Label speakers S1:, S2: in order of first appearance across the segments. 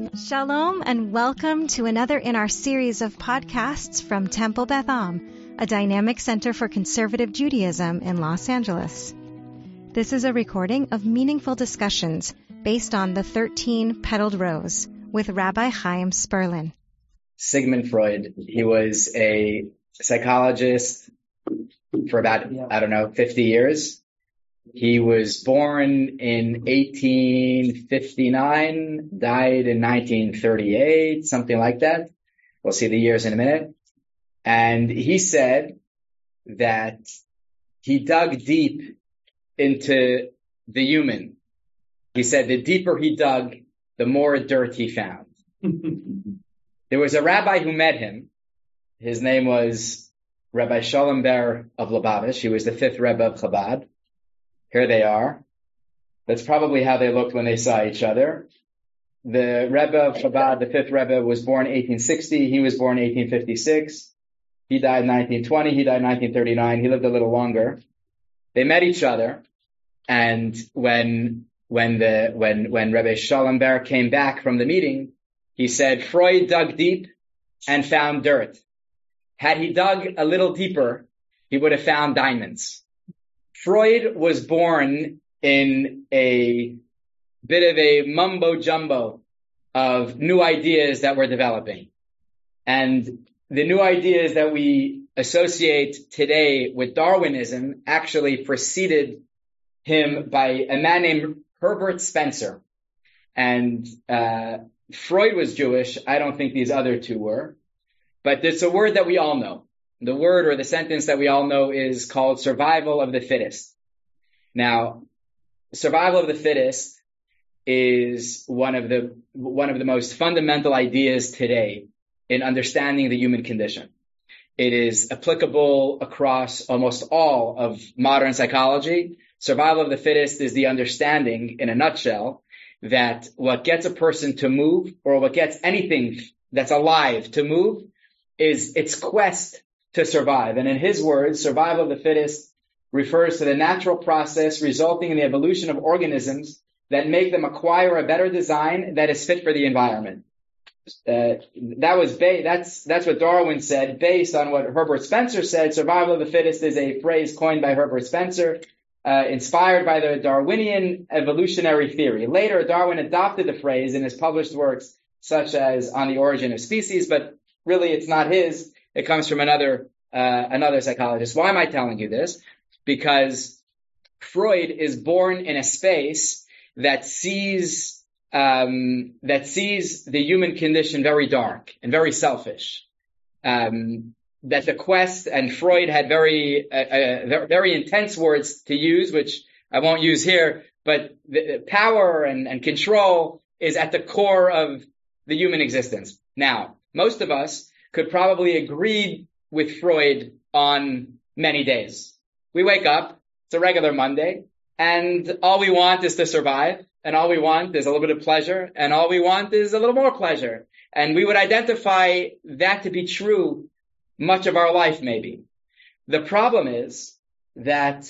S1: Shalom and welcome to another in our series of podcasts from Temple Beth Am, a dynamic center for conservative Judaism in Los Angeles. This is a recording of meaningful discussions based on the 13 Petaled Rose with Rabbi Chaim Sperlin.
S2: Sigmund Freud, he was a psychologist for about, 50 years. He was born in 1859, died in 1938, something like that. We'll see the years in a minute. And he said that he dug deep into the human. He said the deeper he dug, the more dirt he found. There was a rabbi who met him. His name was Rabbi Shalom Ber of Lubavitch. He was the fifth Rebbe of Chabad. Here they are. That's probably how they looked when they saw each other. The Rebbe of Chabad, the fifth Rebbe, was born 1860. He was born 1856. He died 1920. He died 1939. He lived a little longer. They met each other, and when Rabbi Shalom Ber came back from the meeting, he said Freud dug deep and found dirt. Had he dug a little deeper, he would have found diamonds. Freud was born in a bit of a mumbo-jumbo of new ideas that were developing. And the new ideas that we associate today with Darwinism actually preceded him by a man named Herbert Spencer. And Freud was Jewish. I don't think these other two were. But it's a word that we all know. The word or the sentence that we all know is called survival of the fittest. Now, survival of the fittest is one of the most fundamental ideas today in understanding the human condition. It is applicable across almost all of modern psychology. Survival of the fittest is the understanding, in a nutshell, that what gets a person to move, or what gets anything that's alive to move, is its quest to survive. And in his words, survival of the fittest refers to the natural process resulting in the evolution of organisms that make them acquire a better design that is fit for the environment. That's what Darwin said, based on what Herbert Spencer said. Survival of the fittest is a phrase coined by Herbert Spencer, inspired by the Darwinian evolutionary theory. Later, Darwin adopted the phrase in his published works, such as On the Origin of Species, but really it's not his. It comes from another psychologist. Why am I telling you this? Because Freud is born in a space that sees the human condition very dark and very selfish. That the quest, and Freud had very intense words to use, which I won't use here, but the power and control is at the core of the human existence. Now, most of us could probably agree with Freud on many days. We wake up, it's a regular Monday, and all we want is to survive, and all we want is a little bit of pleasure, and all we want is a little more pleasure. And we would identify that to be true much of our life, maybe. The problem is that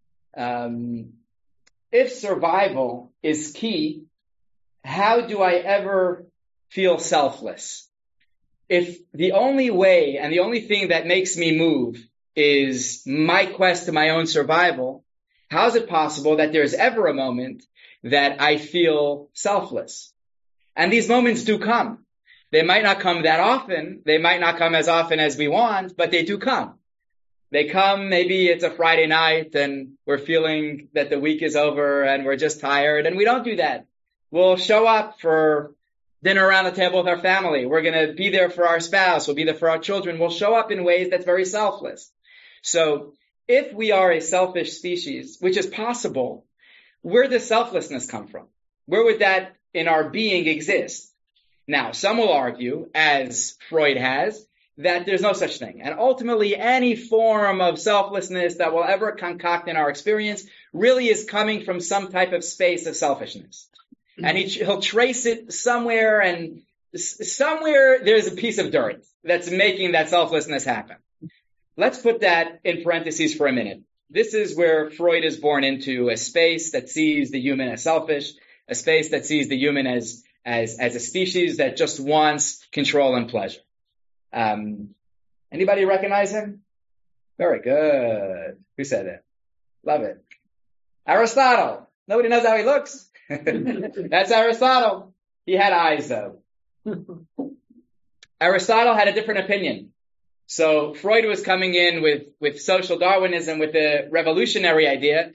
S2: if survival is key, how do I ever feel selfless? If the only way and the only thing that makes me move is my quest to my own survival, how is it possible that there's ever a moment that I feel selfless? And these moments do come. They might not come that often. They might not come as often as we want, but they do come. They come, maybe it's a Friday night and we're feeling that the week is over and we're just tired, and we don't do that. We'll show up for dinner around the table with our family. We're going to be there for our spouse. We'll be there for our children. We'll show up in ways that's very selfless. So if we are a selfish species, which is possible, where does selflessness come from? Where would that in our being exist? Now, some will argue, as Freud has, that there's no such thing. And ultimately, any form of selflessness that will ever concoct in our experience really is coming from some type of space of selfishness. And he'll trace it somewhere, and somewhere there's a piece of dirt that's making that selflessness happen. Let's put that in parentheses for a minute. This is where Freud is born into a space that sees the human as selfish, a space that sees the human as as a species that just wants control and pleasure. Anybody recognize him? Very good. Who said that? Love it. Aristotle. Nobody knows how he looks. That's Aristotle. He had eyes though. Aristotle had a different opinion. So Freud was coming in with social Darwinism, with the revolutionary idea.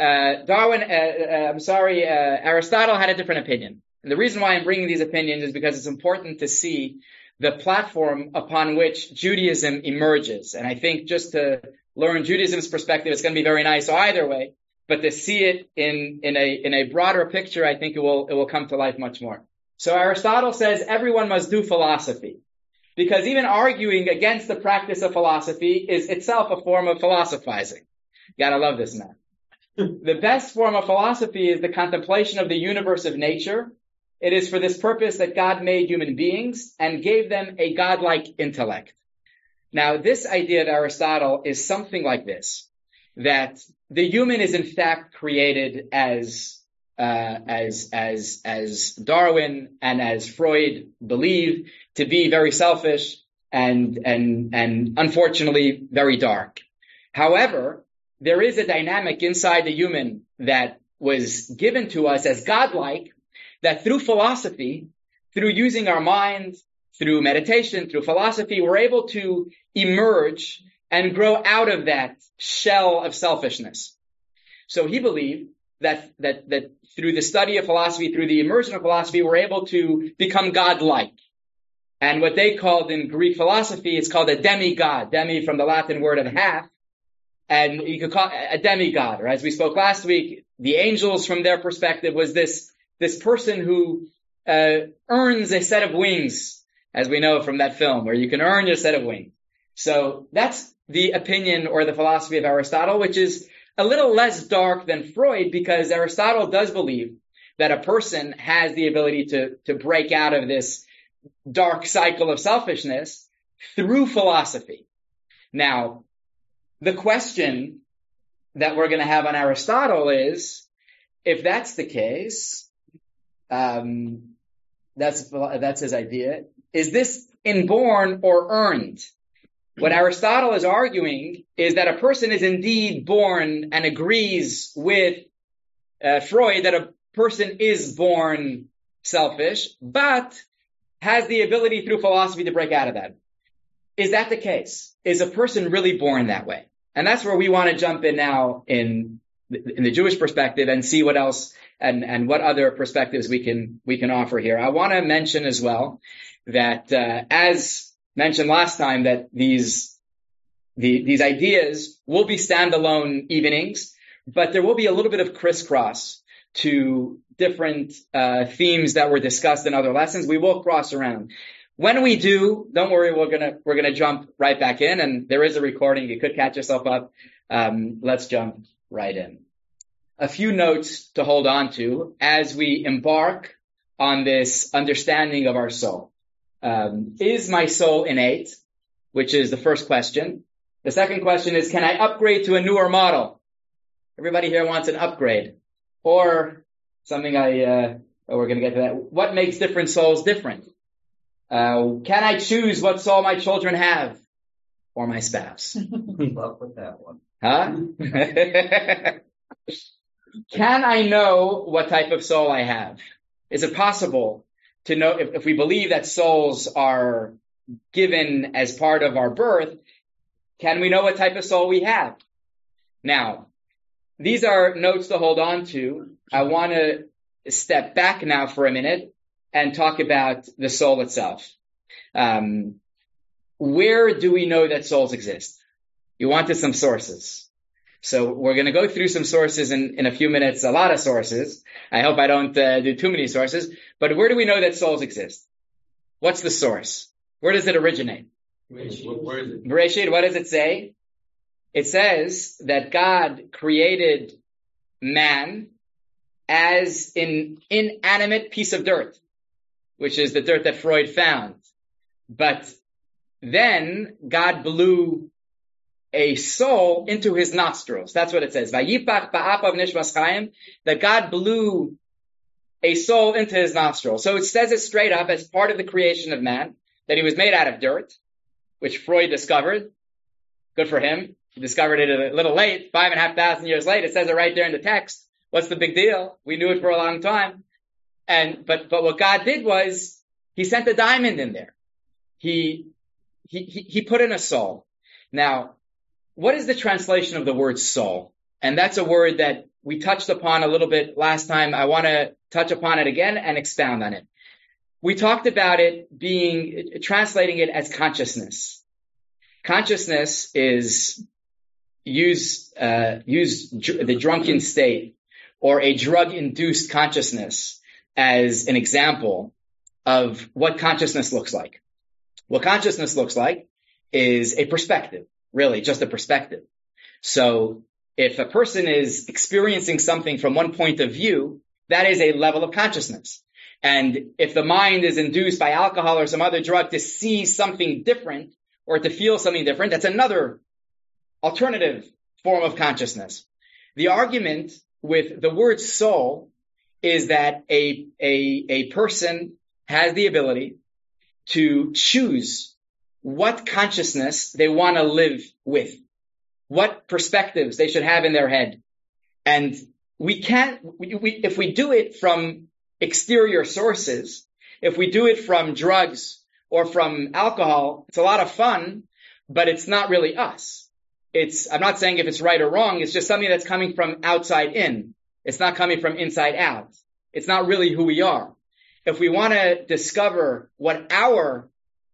S2: Aristotle had a different opinion. And the reason why I'm bringing these opinions is because it's important to see the platform upon which Judaism emerges. And I think just to learn Judaism's perspective, it's going to be very nice either way. But to see it in a broader picture, I think it will come to life much more. So Aristotle says everyone must do philosophy, because even arguing against the practice of philosophy is itself a form of philosophizing. You gotta love this man. The best form of philosophy is the contemplation of the universe of nature. It is for this purpose that God made human beings and gave them a godlike intellect. Now, this idea of Aristotle is something like this, that the human is in fact created as Darwin and as Freud believe, to be very selfish and unfortunately very dark. However, there is a dynamic inside the human that was given to us as godlike, that through philosophy, through using our mind, through meditation, through philosophy, we're able to emerge and grow out of that shell of selfishness. So he believed that through the study of philosophy, through the immersion of philosophy, we're able to become godlike. And what they called in Greek philosophy, it's called a demigod. Demi from the Latin word of half. And you could call it a demigod. Or as we spoke last week, the angels from their perspective was this person who earns a set of wings, as we know from that film, where you can earn your set of wings. So that's the opinion or the philosophy of Aristotle, which is a little less dark than Freud, because Aristotle does believe that a person has the ability to break out of this dark cycle of selfishness through philosophy. Now, the question that we're going to have on Aristotle is, if that's the case, that's his idea, is this inborn or earned? What Aristotle is arguing is that a person is indeed born, and agrees with Freud that a person is born selfish, but has the ability through philosophy to break out of that. Is that the case? Is a person really born that way? And that's where we want to jump in now in the Jewish perspective and see what else and what other perspectives we can offer here. I want to mention as well that as mentioned last time, that these ideas will be standalone evenings, but there will be a little bit of crisscross to different themes that were discussed in other lessons. We will cross around. When we do, don't worry, we're gonna jump right back in, and there is a recording. You could catch yourself up. Let's jump right in. A few notes to hold on to as we embark on this understanding of our soul. Is my soul innate? Which is the first question. The second question is, can I upgrade to a newer model? Everybody here wants an upgrade. Or something we're going to get to that. What makes different souls different? Can I choose what soul my children have? Or my spouse?
S3: Love with that one.
S2: Huh? Can I know what type of soul I have? Is it possible to know, if we believe that souls are given as part of our birth, can we know what type of soul we have? Now, these are notes to hold on to. I want to step back now for a minute and talk about the soul itself. Where do we know that souls exist? You wanted some sources. So we're going to go through some sources in a few minutes, a lot of sources. I hope I don't do too many sources. But where do we know that souls exist? What's the source? Where does it originate? Bereshit, what does it say? It says that God created man as an inanimate piece of dirt, which is the dirt that Freud found. But then God blew a soul into his nostrils. That's what it says. Vayipach ba'apav nishmas chaim, that God blew a soul into his nostril. So it says it straight up as part of the creation of man, that he was made out of dirt, which Freud discovered. Good for him. He discovered it a little late, 5,500 years late. It says it right there in the text. What's the big deal? We knew it for a long time. But what God did was, he sent a diamond in there. He put in a soul. Now, what is the translation of the word soul? And that's a word that we touched upon a little bit last time. I want to touch upon it again and expound on it. We talked about it translating it as consciousness. Consciousness is use the drunken state or a drug-induced consciousness as an example of what consciousness looks like. What consciousness looks like is a perspective, really, just a perspective. So if a person is experiencing something from one point of view, that is a level of consciousness. And if the mind is induced by alcohol or some other drug to see something different or to feel something different, that's another alternative form of consciousness. The argument with the word soul is that a person has the ability to choose what consciousness they want to live with, what perspectives they should have in their head. And if we do it from exterior sources, if we do it from drugs or from alcohol, it's a lot of fun, but it's not really us. I'm not saying if it's right or wrong, it's just something that's coming from outside in. It's not coming from inside out. It's not really who we are. If we want to discover what our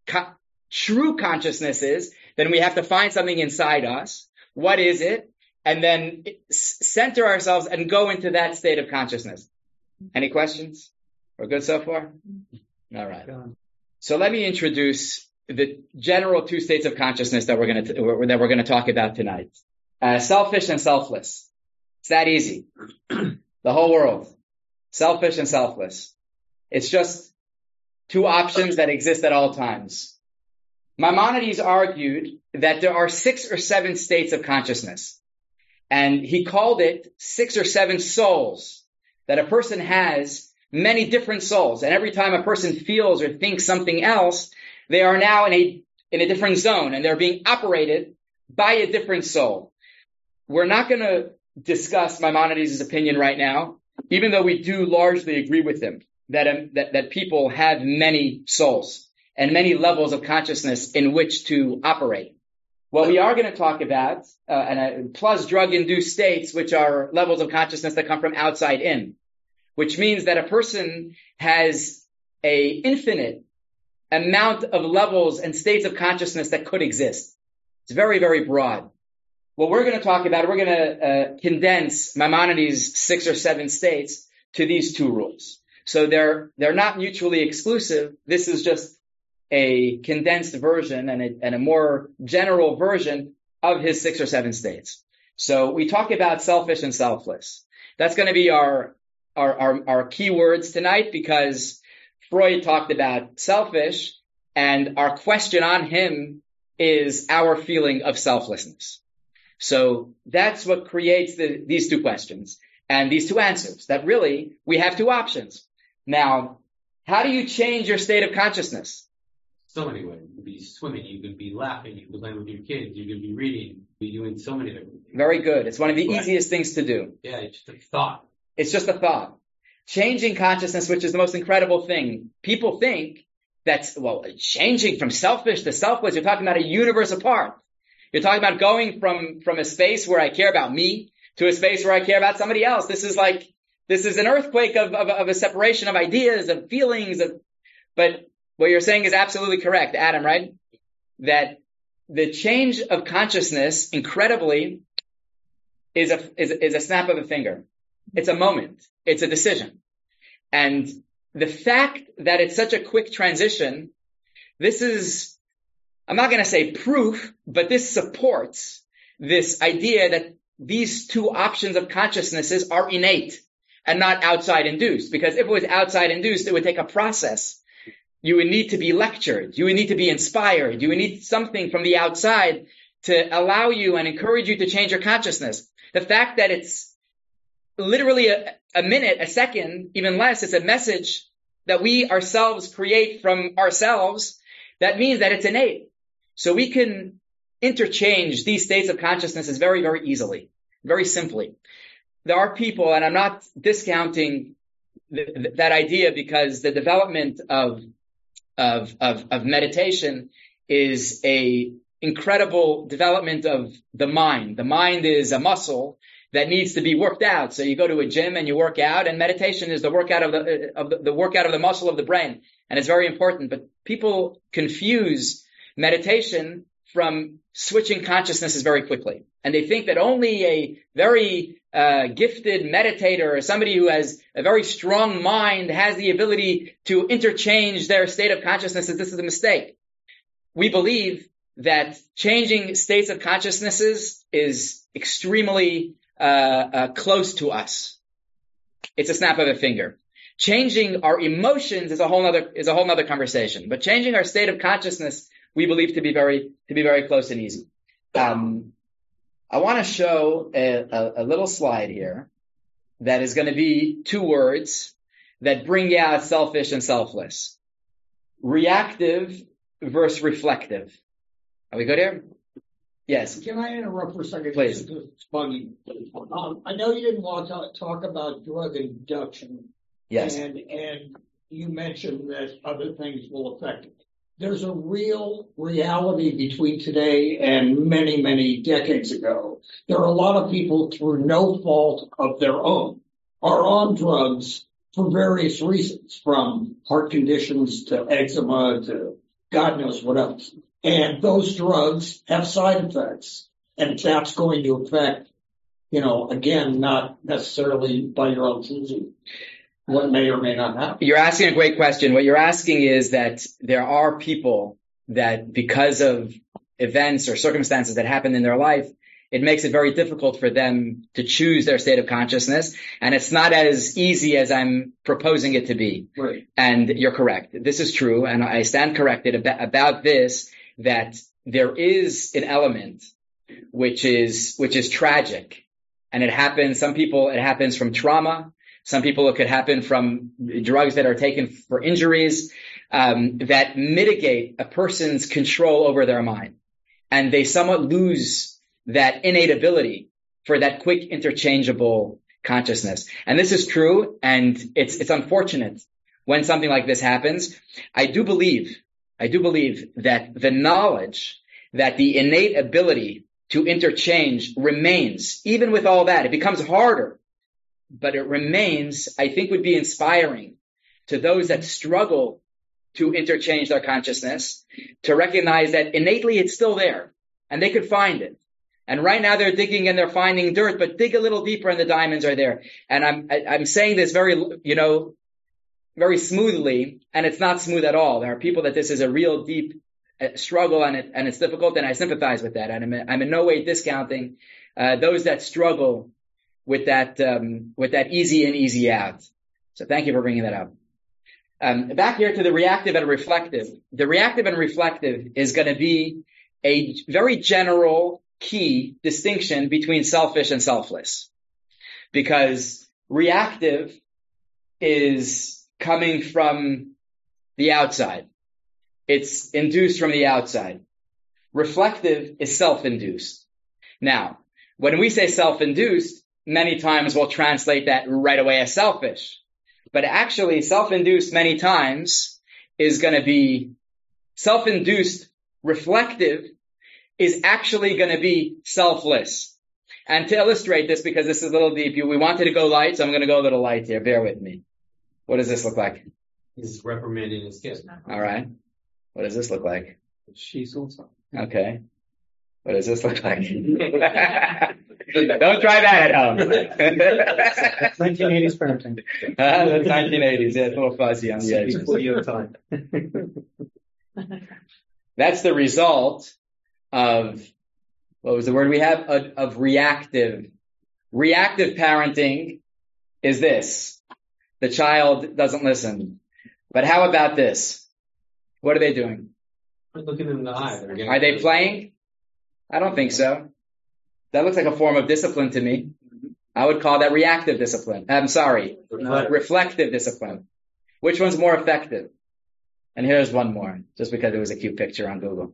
S2: true consciousness is, then we have to find something inside us. What is it? And then center ourselves and go into that state of consciousness. Any questions? We're good so far? All right. So let me introduce the general two states of consciousness that we're going to talk about tonight. Selfish and selfless. It's that easy. The whole world. Selfish and selfless. It's just two options that exist at all times. Maimonides argued that there are 6 or 7 states of consciousness. And he called it 6 or 7 souls. That a person has many different souls. And every time a person feels or thinks something else, they are now in a different zone and they're being operated by a different soul. We're not going to discuss Maimonides' opinion right now, even though we do largely agree with him that people have many souls and many levels of consciousness in which to operate. What we are going to talk about, plus drug-induced states, which are levels of consciousness that come from outside in, which means that a person has a infinite amount of levels and states of consciousness that could exist. It's very, very broad. What we're going to talk about, we're going to condense Maimonides' 6 or 7 states to these 2 rules. So they're not mutually exclusive. This is just a condensed version and a more general version of his 6 or 7 states. So we talk about selfish and selfless. That's going to be our key words tonight, because Freud talked about selfish, and our question on him is our feeling of selflessness. So that's what creates these 2 questions and these 2 answers, that really we have 2 options. Now, how do you change your state of consciousness?
S4: So many ways. You could be swimming, you could be laughing, you could play with your kids, you could be reading, you could be doing so many different things.
S2: Very good. It's one of the easiest things to do.
S4: Yeah, it's just a thought.
S2: It's just a thought. Changing consciousness, which is the most incredible thing. People think that's, changing from selfish to selfless, you're talking about a universe apart. You're talking about going from a space where I care about me to a space where I care about somebody else. This is an earthquake of a separation of ideas, of feelings, but what you're saying is absolutely correct, Adam, right? That the change of consciousness, incredibly, is a snap of a finger. It's a moment. It's a decision. And the fact that it's such a quick transition, this is, I'm not going to say proof, but this supports this idea that these 2 options of consciousnesses are innate and not outside induced. Because if it was outside induced, it would take a process. You would need to be lectured. You would need to be inspired. You would need something from the outside to allow you and encourage you to change your consciousness. The fact that it's literally a minute, a second, even less. It's a message that we ourselves create from ourselves. That means that it's innate. So we can interchange these states of consciousness very, very easily, very simply. There are people, and I'm not discounting that idea, because the development of meditation is a incredible development of the mind. The mind is a muscle that needs to be worked out. So you go to a gym and you work out, and meditation is the workout of the workout of the muscle of the brain, and it's very important. But people confuse meditation from switching consciousnesses very quickly, and they think that only a very gifted meditator or somebody who has a very strong mind has the ability to interchange their state of consciousness. This is a mistake. We believe that changing states of consciousnesses is extremely close to us. It's a snap of a finger. Changing our emotions is a whole nother conversation. But changing our state of consciousness, we believe to be very close and easy. I want to show a little slide here that is going to be two words that bring out selfish and selfless. Reactive versus reflective. Are we good here? Yes.
S5: Can I interrupt for a second?
S2: Please.
S5: It's funny. I know you didn't want to talk about drug induction.
S2: Yes.
S5: And you mentioned that other things will affect it. There's a real reality between today and many, many decades ago. There are a lot of people, through no fault of their own, are on drugs for various reasons, from heart conditions to eczema to God knows what else. And those drugs have side effects, and that's going to affect, again, not necessarily by your own choosing, what may or may not happen.
S2: You're asking a great question. What you're asking is that there are people that, because of events or circumstances that happen in their life, it makes it very difficult for them to choose their state of consciousness. And it's not as easy as I'm proposing it to be.
S5: Right.
S2: And you're correct. This is true. And I stand corrected about this, that there is an element which is tragic. And it happens, some people, it happens from trauma. Some people, it could happen from drugs that are taken for injuries, that mitigate a person's control over their mind. And they somewhat lose that innate ability for that quick interchangeable consciousness. And this is true, and it's unfortunate when something like this happens. I do believe that the knowledge that the innate ability to interchange remains, even with all that. It becomes harder, but it remains, I think, would be inspiring to those that struggle to interchange their consciousness, to recognize that innately it's still there, and they could find it. And right now they're digging and they're finding dirt, but dig a little deeper and the diamonds are there. And I'm saying this very, very smoothly, and it's not smooth at all. There are people that this is a real deep struggle, and it's difficult, and I sympathize with that. And I'm in no way discounting those that struggle with that easy in, easy out. So thank you for bringing that up. Back here to the reactive and reflective. The reactive and reflective is going to be a very general key distinction between selfish and selfless, because reactive is coming from the outside. It's induced from the outside. Reflective is self-induced. Now, when we say self-induced, many times we'll translate that right away as selfish. But actually, self-induced many times is going to be self-induced. Reflective is actually going to be selfless. And to illustrate this, because this is a little deep, we wanted to go light, so I'm going to go a little light here. Bear with me. What does this look like?
S4: He's reprimanding his kid.
S2: All right. What does this look like?
S4: She's also.
S2: Okay. What does this look like? Don't try that at home.
S3: 1980s parenting.
S2: That's 1980s. Yeah, it's a little fuzzy on the edges.
S3: Before your time.
S2: That's the result of, what was the word we have? Of reactive. Reactive parenting is this. The child doesn't listen. But how about this? What are they doing?
S4: Looking in the eye.
S2: Are they playing? I don't think so. That looks like a form of discipline to me. I would call that reactive discipline. I'm sorry, reflective discipline. Which one's more effective? And here's one more, just because it was a cute picture on Google.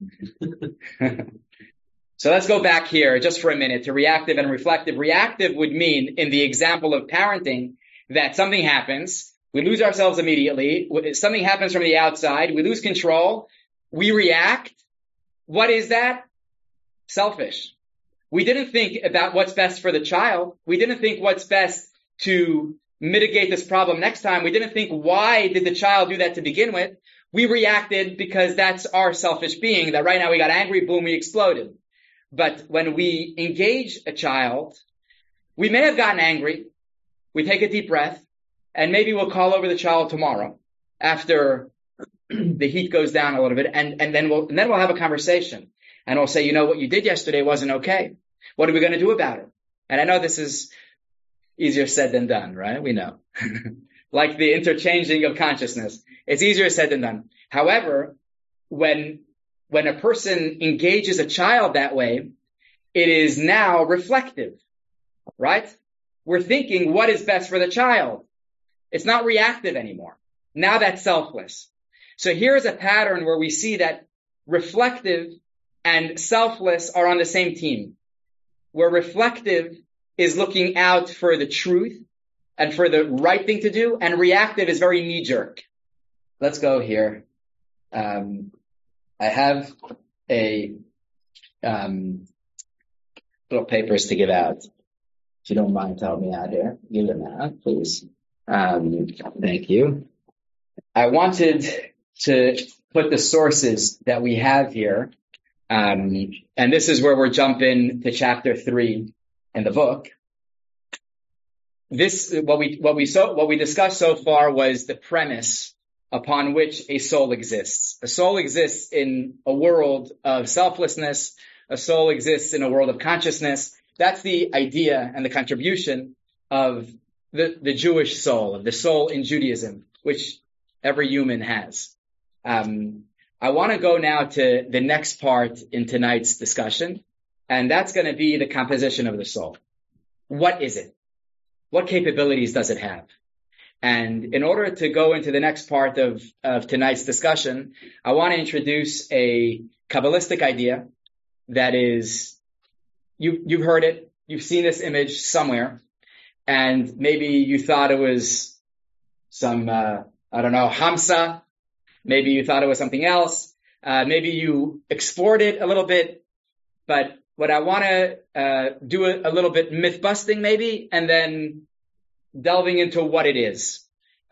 S2: So let's go back here just for a minute to reactive and reflective. Reactive would mean, in the example of parenting, that something happens, we lose ourselves immediately, something happens from the outside, we lose control, we react. What is that? Selfish. We didn't think about what's best for the child. We didn't think what's best to mitigate this problem next time. We didn't think, why did the child do that to begin with? We reacted because that's our selfish being, that right now we got angry, boom, we exploded. But when we engage a child, we may have gotten angry. We take a deep breath, and maybe we'll call over the child tomorrow after the heat goes down a little bit, and then we'll have a conversation. And we'll say, you know, what you did yesterday wasn't okay. What are we going to do about it? And I know this is easier said than done, right? We know. Like the interchanging of consciousness. It's easier said than done. However, when a person engages a child that way, it is now reflective, right? We're thinking what is best for the child. It's not reactive anymore. Now that's selfless. So here's a pattern where we see that reflective and selfless are on the same team, where reflective is looking out for the truth and for the right thing to do, and reactive is very knee-jerk. Let's go here. I have a little papers to give out. If you don't mind telling me out here, give them out, please. Thank you. I wanted to put the sources that we have here. And this is where we're jumping to chapter 3 in the book. What we discussed so far was the premise upon which a soul exists. A soul exists in a world of selflessness. A soul exists in a world of consciousness. That's the idea and the contribution of the Jewish soul, of the soul in Judaism, which every human has. I want to go now to the next part in tonight's discussion, and that's going to be the composition of the soul. What is it? What capabilities does it have? And in order to go into the next part of tonight's discussion, I want to introduce a Kabbalistic idea that is, you've heard it, you've seen this image somewhere, and maybe you thought it was some, Hamsa. Maybe you thought it was something else. Maybe you explored it a little bit. But what I want to do a little bit myth busting maybe, and then delving into what it is.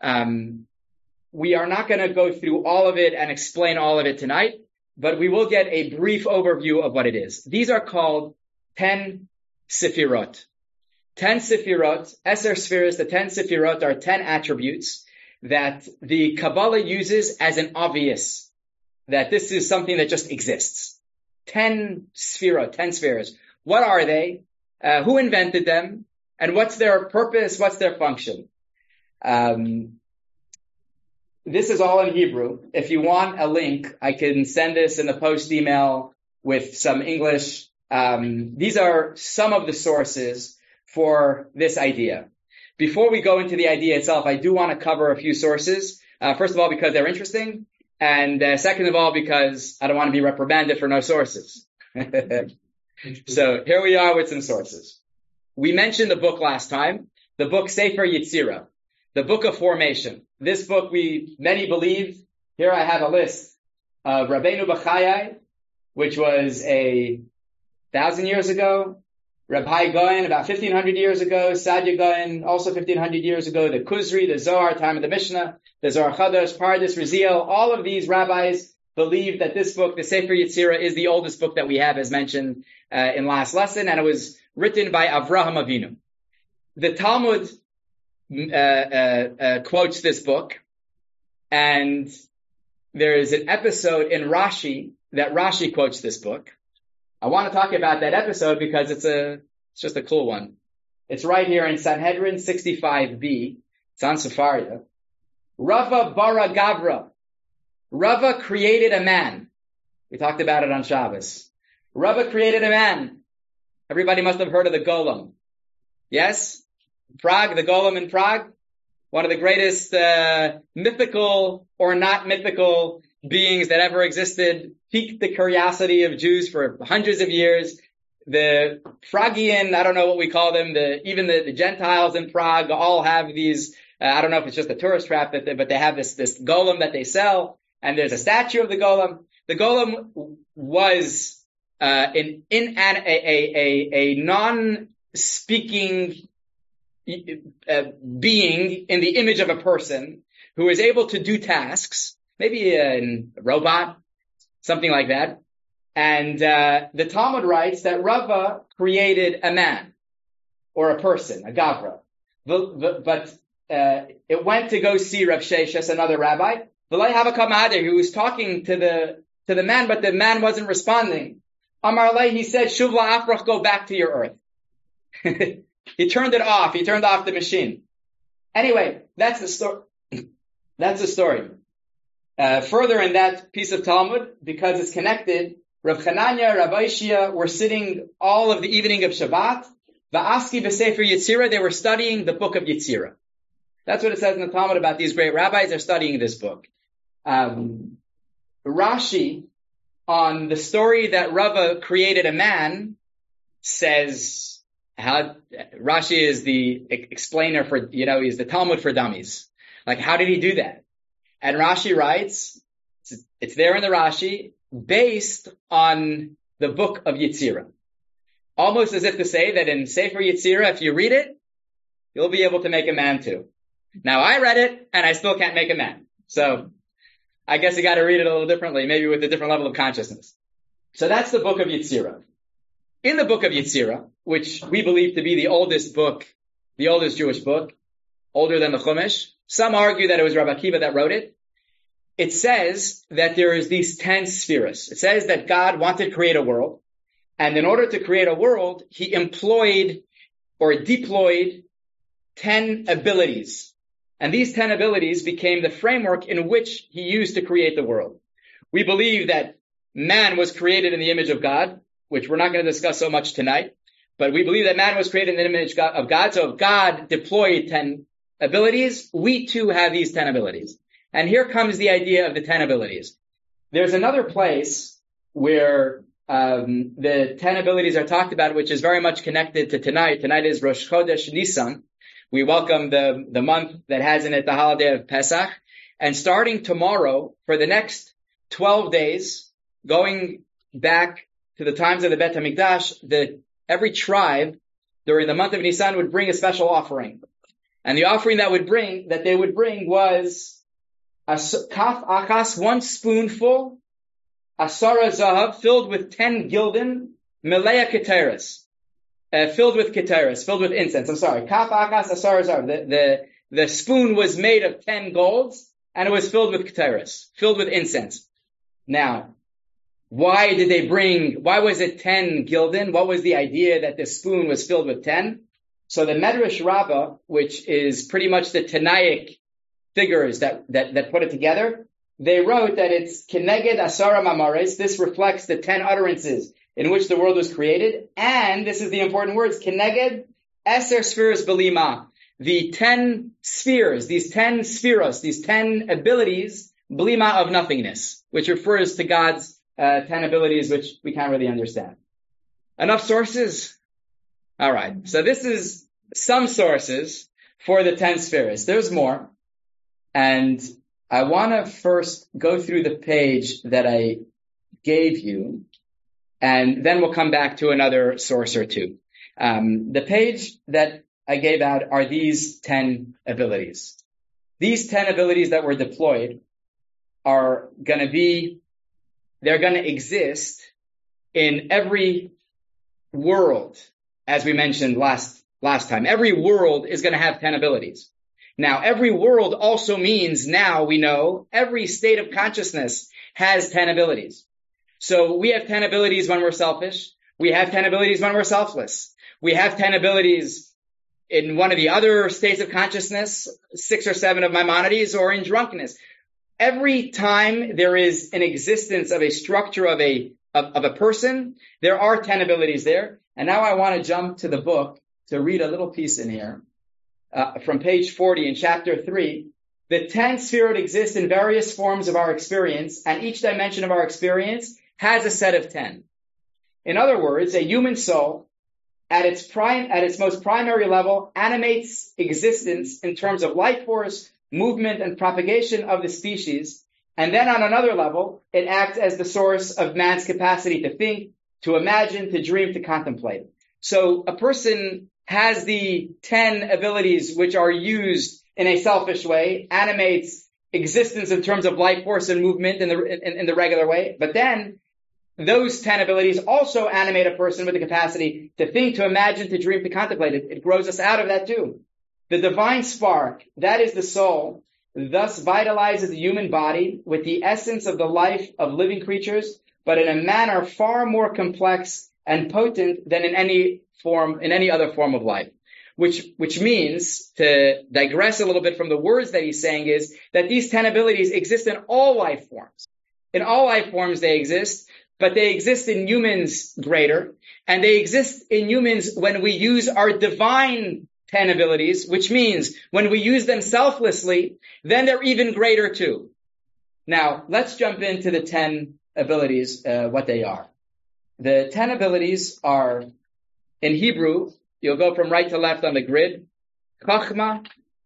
S2: We are not going to go through all of it and explain all of it tonight, but we will get a brief overview of what it is. These are called 10 Sefirot. 10 Sefirot, Eser Spheres, the 10 Sefirot are 10 attributes that the Kabbalah uses as an obvious, that this is something that just exists. 10 Sefirot, 10 spheres. What are they? Who invented them? And what's their purpose? What's their function? This is all in Hebrew. If you want a link, I can send this in the post email with some English. These are some of the sources for this idea. Before we go into the idea itself, I do want to cover a few sources. First of all, because they're interesting. And second of all, because I don't want to be reprimanded for no sources. So here we are with some sources. We mentioned the book last time, the book Sefer Yetzirah, the book of formation. This book many believe, here I have a list of Rabbeinu Bachayai, which was 1,000 years ago, Rabbi Goyen about 1,500 years ago, Sadia Goyen also 1,500 years ago, the Kuzri, the Zohar, time of the Mishnah, the Zohar Chadash, Pardes, Raziel, all of these rabbis believe that this book, the Sefer Yetzirah, is the oldest book that we have, as mentioned in last lesson, and it was written by Avraham Avinu. The Talmud quotes this book, and there is an episode in Rashi that Rashi quotes this book. I want to talk about that episode because it's just a cool one. It's right here in Sanhedrin 65b. It's on Sefaria. Rava bara Gavra. Rava created a man. We talked about it on Shabbos. Rava created a man. Everybody must have heard of the Golem. Yes? Prague, the golem in Prague, one of the greatest mythical or not mythical beings that ever existed, piqued the curiosity of Jews for hundreds of years. The Pragian, I don't know what we call them, even the Gentiles in Prague all have these, I don't know if it's just a tourist trap, but they have this golem that they sell, and there's a statue of the golem. The golem was a non-speaking being in the image of a person who is able to do tasks, maybe a robot, something like that. And the Talmud writes that Rava created a man or a person, a Gavra. But it went to go see Rav Sheshes, another rabbi. V'lai Havakam Adir, who was talking to the man, but the man wasn't responding. Amar Lei, he said, Shuv la'afrach, go back to your earth. He turned it off. He turned off the machine. Anyway, that's the story. That's the story. Further in that piece of Talmud, because it's connected, Rav Chananya, Rav Aishia were sitting all of the evening of Shabbat. Va'aski b'sefer Yetzirah, they were studying the book of Yetzirah. That's what it says in the Talmud about these great rabbis. They're studying this book. Rashi, on the story that Rava created a man, says, Rashi is the explainer for, he's the Talmud for dummies. Like, how did he do that? And Rashi writes, it's there in the Rashi, based on the book of Yetzirah. Almost as if to say that in Sefer Yetzirah, if you read it, you'll be able to make a man too. Now, I read it, and I still can't make a man. So, I guess you gotta read it a little differently, maybe with a different level of consciousness. So that's the book of Yetzirah. In the book of Yetzirah, which we believe to be the oldest book, the oldest Jewish book, older than the Chumash, some argue that it was Rabbi Akiva that wrote it. It says that there is these 10 spheres. It says that God wanted to create a world, and in order to create a world, he employed or deployed 10 abilities. And these 10 abilities became the framework in which he used to create the world. We believe that man was created in the image of God, which we're not going to discuss so much tonight, but we believe that man was created in the image of God. So if God deployed 10 abilities, we too have these 10 abilities. And here comes the idea of the 10 abilities. There's another place where the 10 abilities are talked about, which is very much connected to tonight. Tonight is Rosh Chodesh Nisan. We welcome the month that has in it the holiday of Pesach. And starting tomorrow, for the next 12 days, going back to the times of the Bet HaMikdash, every tribe during the month of Nisan would bring a special offering. And the offering that they would bring was a kaf achas, 1 spoonful, asara zahav, filled with 10 gilden, melea keteris, filled with keteris, filled with incense. I'm sorry, kaf achas asara zahav. The spoon was made of 10 golds, and it was filled with keteris, filled with incense. Now, why was it 10 gilden? What was the idea that the spoon was filled with 10? So the Medrash Rabbah, which is pretty much the Tanaic figures that put it together, they wrote that it's Keneged Asara Mamares. This reflects the 10 utterances in which the world was created. And this is the important words, Keneged Eser Spheres Belima. The 10 spheres, these 10 spheros, these 10 abilities, Belima of nothingness, which refers to God's 10 abilities, which we can't really understand. Enough sources? All right. So this is some sources for the 10 spheres. There's more. And I want to first go through the page that I gave you, and then we'll come back to another source or two. The page that I gave out are these 10 abilities. These 10 abilities that were deployed are going to they're going to exist in every world, as we mentioned last time. Every world is going to have 10 abilities. Now, every world also means, now we know, every state of consciousness has 10 abilities. So we have 10 abilities when we're selfish. We have 10 abilities when we're selfless. We have 10 abilities in one of the other states of consciousness, 6 or 7 of Maimonides, or in drunkenness. Every time there is an existence of a structure of a person, there are 10 abilities there. And now I want to jump to the book to read a little piece in here from page 40 in chapter 3. The 10 spherot exist in various forms of our experience, and each dimension of our experience has a set of 10. In other words, a human soul, at its most primary level, animates existence in terms of life force, movement, and propagation of the species. And then on another level, it acts as the source of man's capacity to think, to imagine, to dream, to contemplate. So a person has the 10 abilities which are used in a selfish way, animates existence in terms of life force and movement in the regular way. But then those 10 abilities also animate a person with the capacity to think, to imagine, to dream, to contemplate. It grows us out of that too. The divine spark, that is the soul, thus vitalizes the human body with the essence of the life of living creatures, but in a manner far more complex and potent than in any other form of life. Which means, to digress a little bit from the words that he's saying, is that these 10 abilities exist in all life forms. In all life forms they exist, but they exist in humans greater, and they exist in humans when we use our divine 10 abilities, which means when we use them selflessly, then they're even greater too. Now, let's jump into the 10 abilities, what they are. The 10 abilities are, in Hebrew, you'll go from right to left on the grid: Chachma,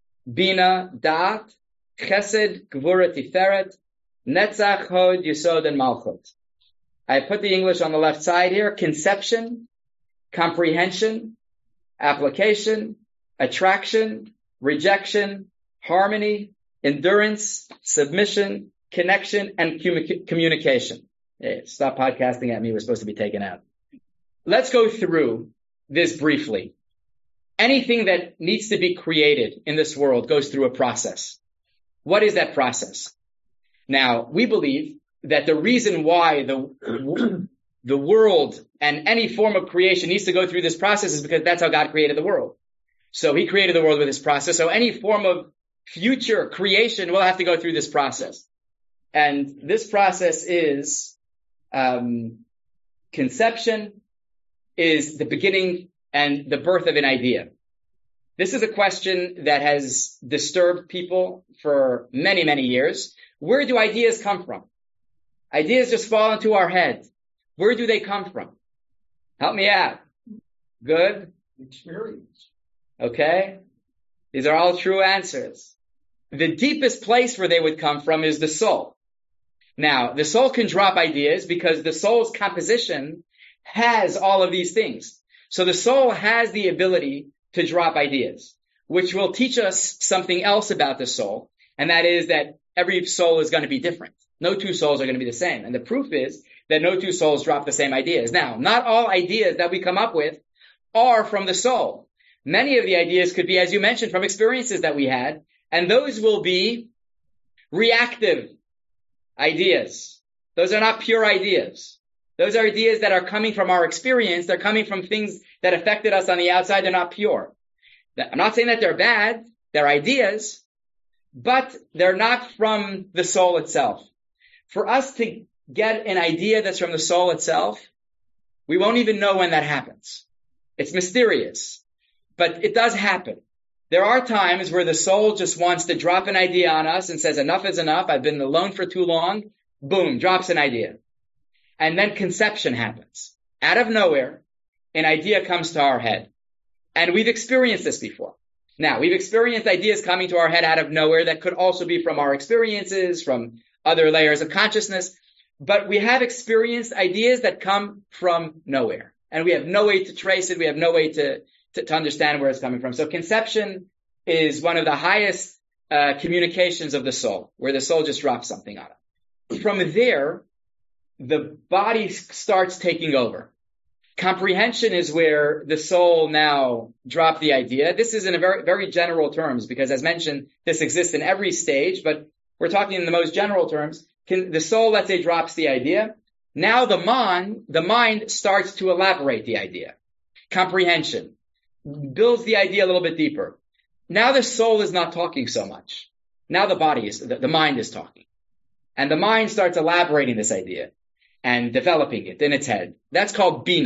S2: Bina, Da'at, Chesed, Gvura, Tiferet, Netzach, Hod, Yesod, and Malchut. I put the English on the left side here: conception, comprehension, application, attraction, rejection, harmony, endurance, submission, connection, and communication. Hey, stop podcasting at me. We're supposed to be taken out. Let's go through this briefly. Anything that needs to be created in this world goes through a process. What is that process? Now, we believe that the reason why the world and any form of creation needs to go through this process is because that's how God created the world. So he created the world with this process. So any form of future creation will have to go through this process. And this process is conception, is the beginning and the birth of an idea. This is a question that has disturbed people for many, many years. Where do ideas come from? Ideas just fall into our head. Where do they come from? Help me out. Good?
S5: Experience.
S2: Okay? These are all true answers. The deepest place where they would come from is the soul. Now, the soul can drop ideas because the soul's composition has all of these things. So the soul has the ability to drop ideas, which will teach us something else about the soul, and that is that every soul is going to be different. No two souls are going to be the same. And the proof is that no two souls drop the same ideas. Now, not all ideas that we come up with are from the soul. Many of the ideas could be, as you mentioned, from experiences that we had, and those will be reactive ideas. Those are not pure ideas. Those are ideas that are coming from our experience. They're coming from things that affected us on the outside. They're not pure. I'm not saying that they're bad. They're ideas, but they're not from the soul itself. For us to get an idea that's from the soul itself, we won't even know when that happens. It's mysterious, but it does happen. There are times where the soul just wants to drop an idea on us and says, enough is enough. I've been alone for too long. Boom, drops an idea. And then conception happens. Out of nowhere, an idea comes to our head. And we've experienced this before. Now, we've experienced ideas coming to our head out of nowhere that could also be from our experiences, from other layers of consciousness. But we have experienced ideas that come from nowhere. And we have no way to trace it. We have no way to understand where it's coming from. So conception is one of the highest communications of the soul, where the soul just drops something on it. From there, the body starts taking over. Comprehension is where the soul now dropped the idea. This is in a very, very general terms, because as mentioned, this exists in every stage, but we're talking in the most general terms. The soul, let's say, drops the idea. Now the mind starts to elaborate the idea. Comprehension builds the idea a little bit deeper. Now the soul is not talking so much. Now the mind is talking. And the mind starts elaborating this idea and developing it in its head. That's called Bina.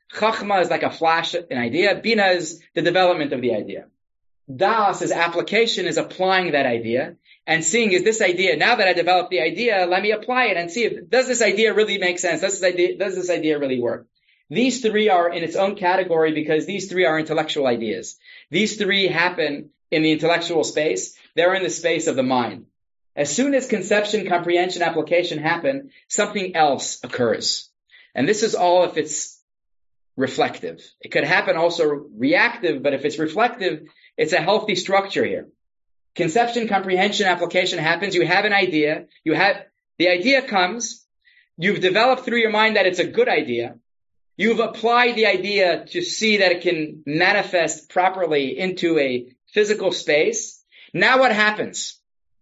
S2: Chachma is like a flash, an idea. Bina is the development of the idea. Das is application, is applying that idea and seeing, is this idea, now that I developed the idea, let me apply it and see if, does this idea really make sense? Does this idea really work? These three are in its own category because these three are intellectual ideas. These three happen in the intellectual space. They're in the space of the mind. As soon as conception, comprehension, application happen, something else occurs. And this is all if it's reflective. It could happen also reactive, but if it's reflective, it's a healthy structure here. Conception, comprehension, application happens. You have an idea. The idea comes. You've developed through your mind that it's a good idea. You've applied the idea to see that it can manifest properly into a physical space. Now what happens?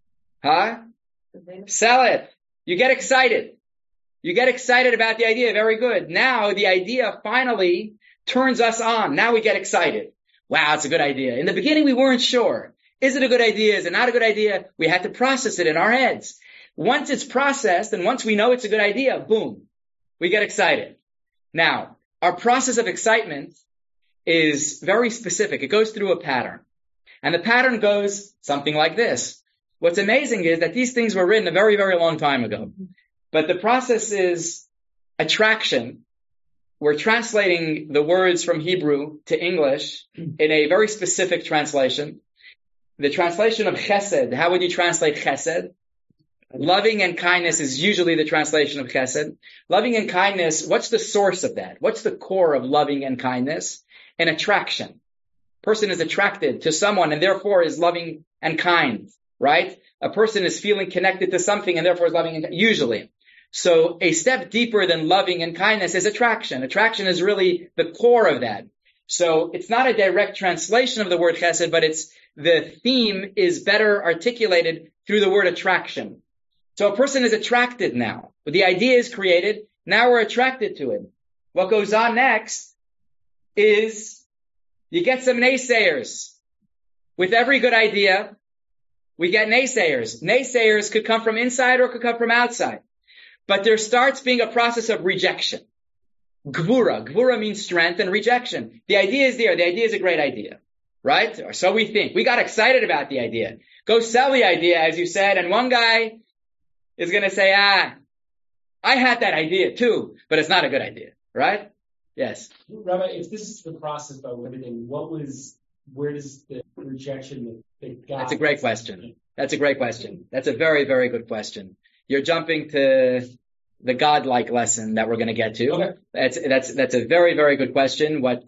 S2: Sell it. You get excited. You get excited about the idea. Very good. Now the idea finally turns us on. Now we get excited. Wow, it's a good idea. In the beginning, we weren't sure. Is it a good idea? Is it not a good idea? We had to process it in our heads. Once it's processed and once we know it's a good idea, boom, we get excited. Now, our process of excitement is very specific. It goes through a pattern. And the pattern goes something like this. What's amazing is that these things were written a very, very long time ago. But the process is attraction. We're translating the words from Hebrew to English in a very specific translation. The translation of chesed, how would you translate chesed? Loving and kindness is usually the translation of chesed. Loving and kindness, what's the source of that? What's the core of loving and kindness? An attraction. Person is attracted to someone and therefore is loving and kind, right? A person is feeling connected to something and therefore is loving and kind, usually. So a step deeper than loving and kindness is attraction. Attraction is really the core of that. So it's not a direct translation of the word chesed, but the theme is better articulated through the word attraction. So a person is attracted now. The idea is created. Now we're attracted to it. What goes on next is you get some naysayers. With every good idea, we get naysayers. Naysayers could come from inside or could come from outside. But there starts being a process of rejection. Gvura. Gvura means strength and rejection. The idea is there. The idea is a great idea. Right? Or so we think. We got excited about the idea. Go sell the idea, as you said, and one guy is going to say, I had that idea too, but it's not a good idea. Right? Yes.
S6: Rabbi, if this is the process by limiting, where does the rejection that God...
S2: That's a great question. That's a very, very good question. You're jumping to the godlike lesson that we're going to get to.
S6: Okay.
S2: That's a very, very good question. What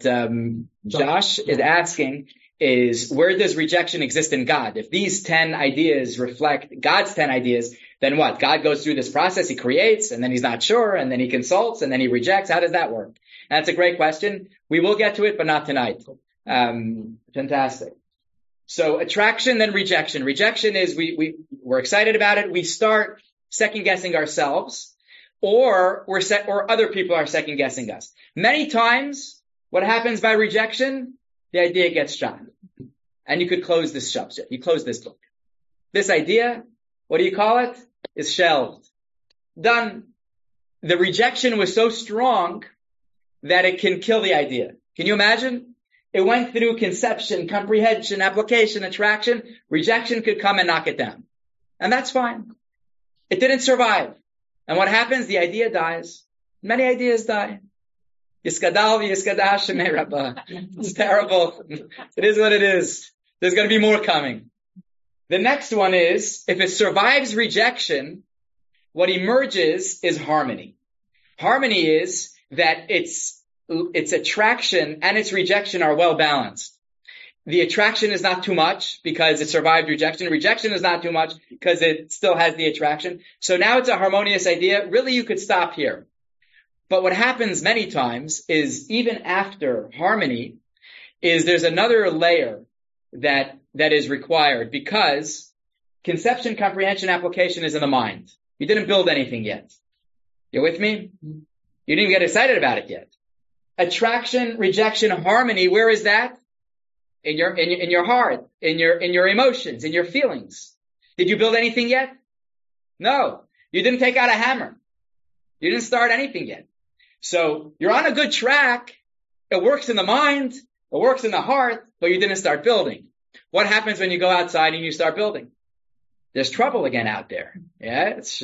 S2: Josh is asking is, where does rejection exist in God? If these 10 ideas reflect God's 10 ideas, then what? God goes through this process, he creates, and then he's not sure, and then he consults, and then he rejects. How does that work? And that's a great question. We will get to it, but not tonight. Fantastic. So attraction, then rejection. Rejection is we're excited about it. We start second guessing ourselves, or other people are second guessing us. Many times, what happens by rejection? The idea gets shot. And you could close this subject. You close this book. This idea, what do you call it? Is shelved. Done. The rejection was so strong that it can kill the idea. Can you imagine? It went through conception, comprehension, application, attraction. Rejection could come and knock it down. And that's fine. It didn't survive. And what happens? The idea dies. Many ideas die. Yiskadal v'yiskadash shemei rabbah. It's terrible. It is what it is. There's going to be more coming. The next one is, if it survives rejection, what emerges is harmony. Harmony is that its attraction and its rejection are well balanced. The attraction is not too much because it survived rejection. Rejection is not too much because it still has the attraction. So now it's a harmonious idea. Really, you could stop here. But what happens many times is, even after harmony, is there's another layer that is required, because conception, comprehension, application is in the mind. You didn't build anything yet. You with me? You didn't get excited about it yet. Attraction, rejection, harmony, where is that? In your heart, in your emotions, in your feelings. Did you build anything yet? No. You didn't take out a hammer. You didn't start anything yet. So you're on a good track, It works in the mind, it works in the heart, but you didn't start building. What happens when you go outside and you start building? There's trouble again out there. Yeah, it's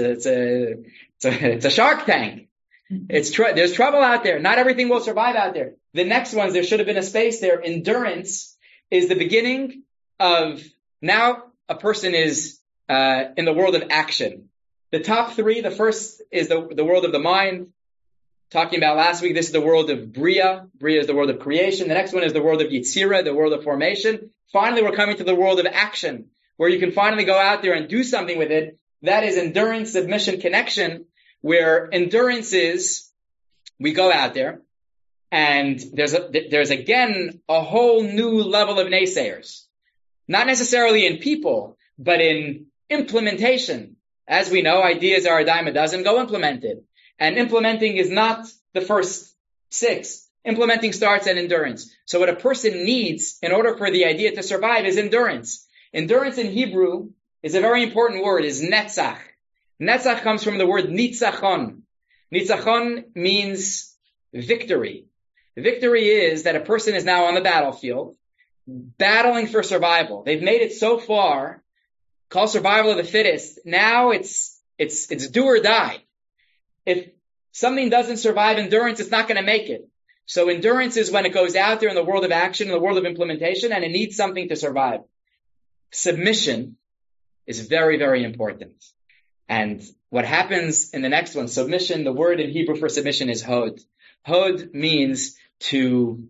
S2: a shark tank. There's trouble out there. Not everything will survive out there. The next ones, there should have been a space there. Endurance is the beginning of, now a person is in the world of action. The top three, the first is the world of the mind. Talking about last week, this is the world of Bria. Bria is the world of creation. The next one is the world of Yitzira, the world of formation. Finally, we're coming to the world of action, where you can finally go out there and do something with it. That is endurance, submission, connection, where endurance is, we go out there, and there's again a whole new level of naysayers. Not necessarily in people, but in implementation. As we know, ideas are a dime a dozen, go implement it. And implementing is not the first six. Implementing starts at endurance. So what a person needs in order for the idea to survive is endurance. Endurance in Hebrew is a very important word, is netzach. Netzach comes from the word nitzachon. Nitzachon means victory. Victory is that a person is now on the battlefield, battling for survival. They've made it so far, called survival of the fittest. Now it's do or die. If something doesn't survive endurance, it's not going to make it. So endurance is when it goes out there in the world of action, in the world of implementation, and it needs something to survive. Submission is very, very important. And what happens in the next one, submission, the word in Hebrew for submission is hod. Hod means to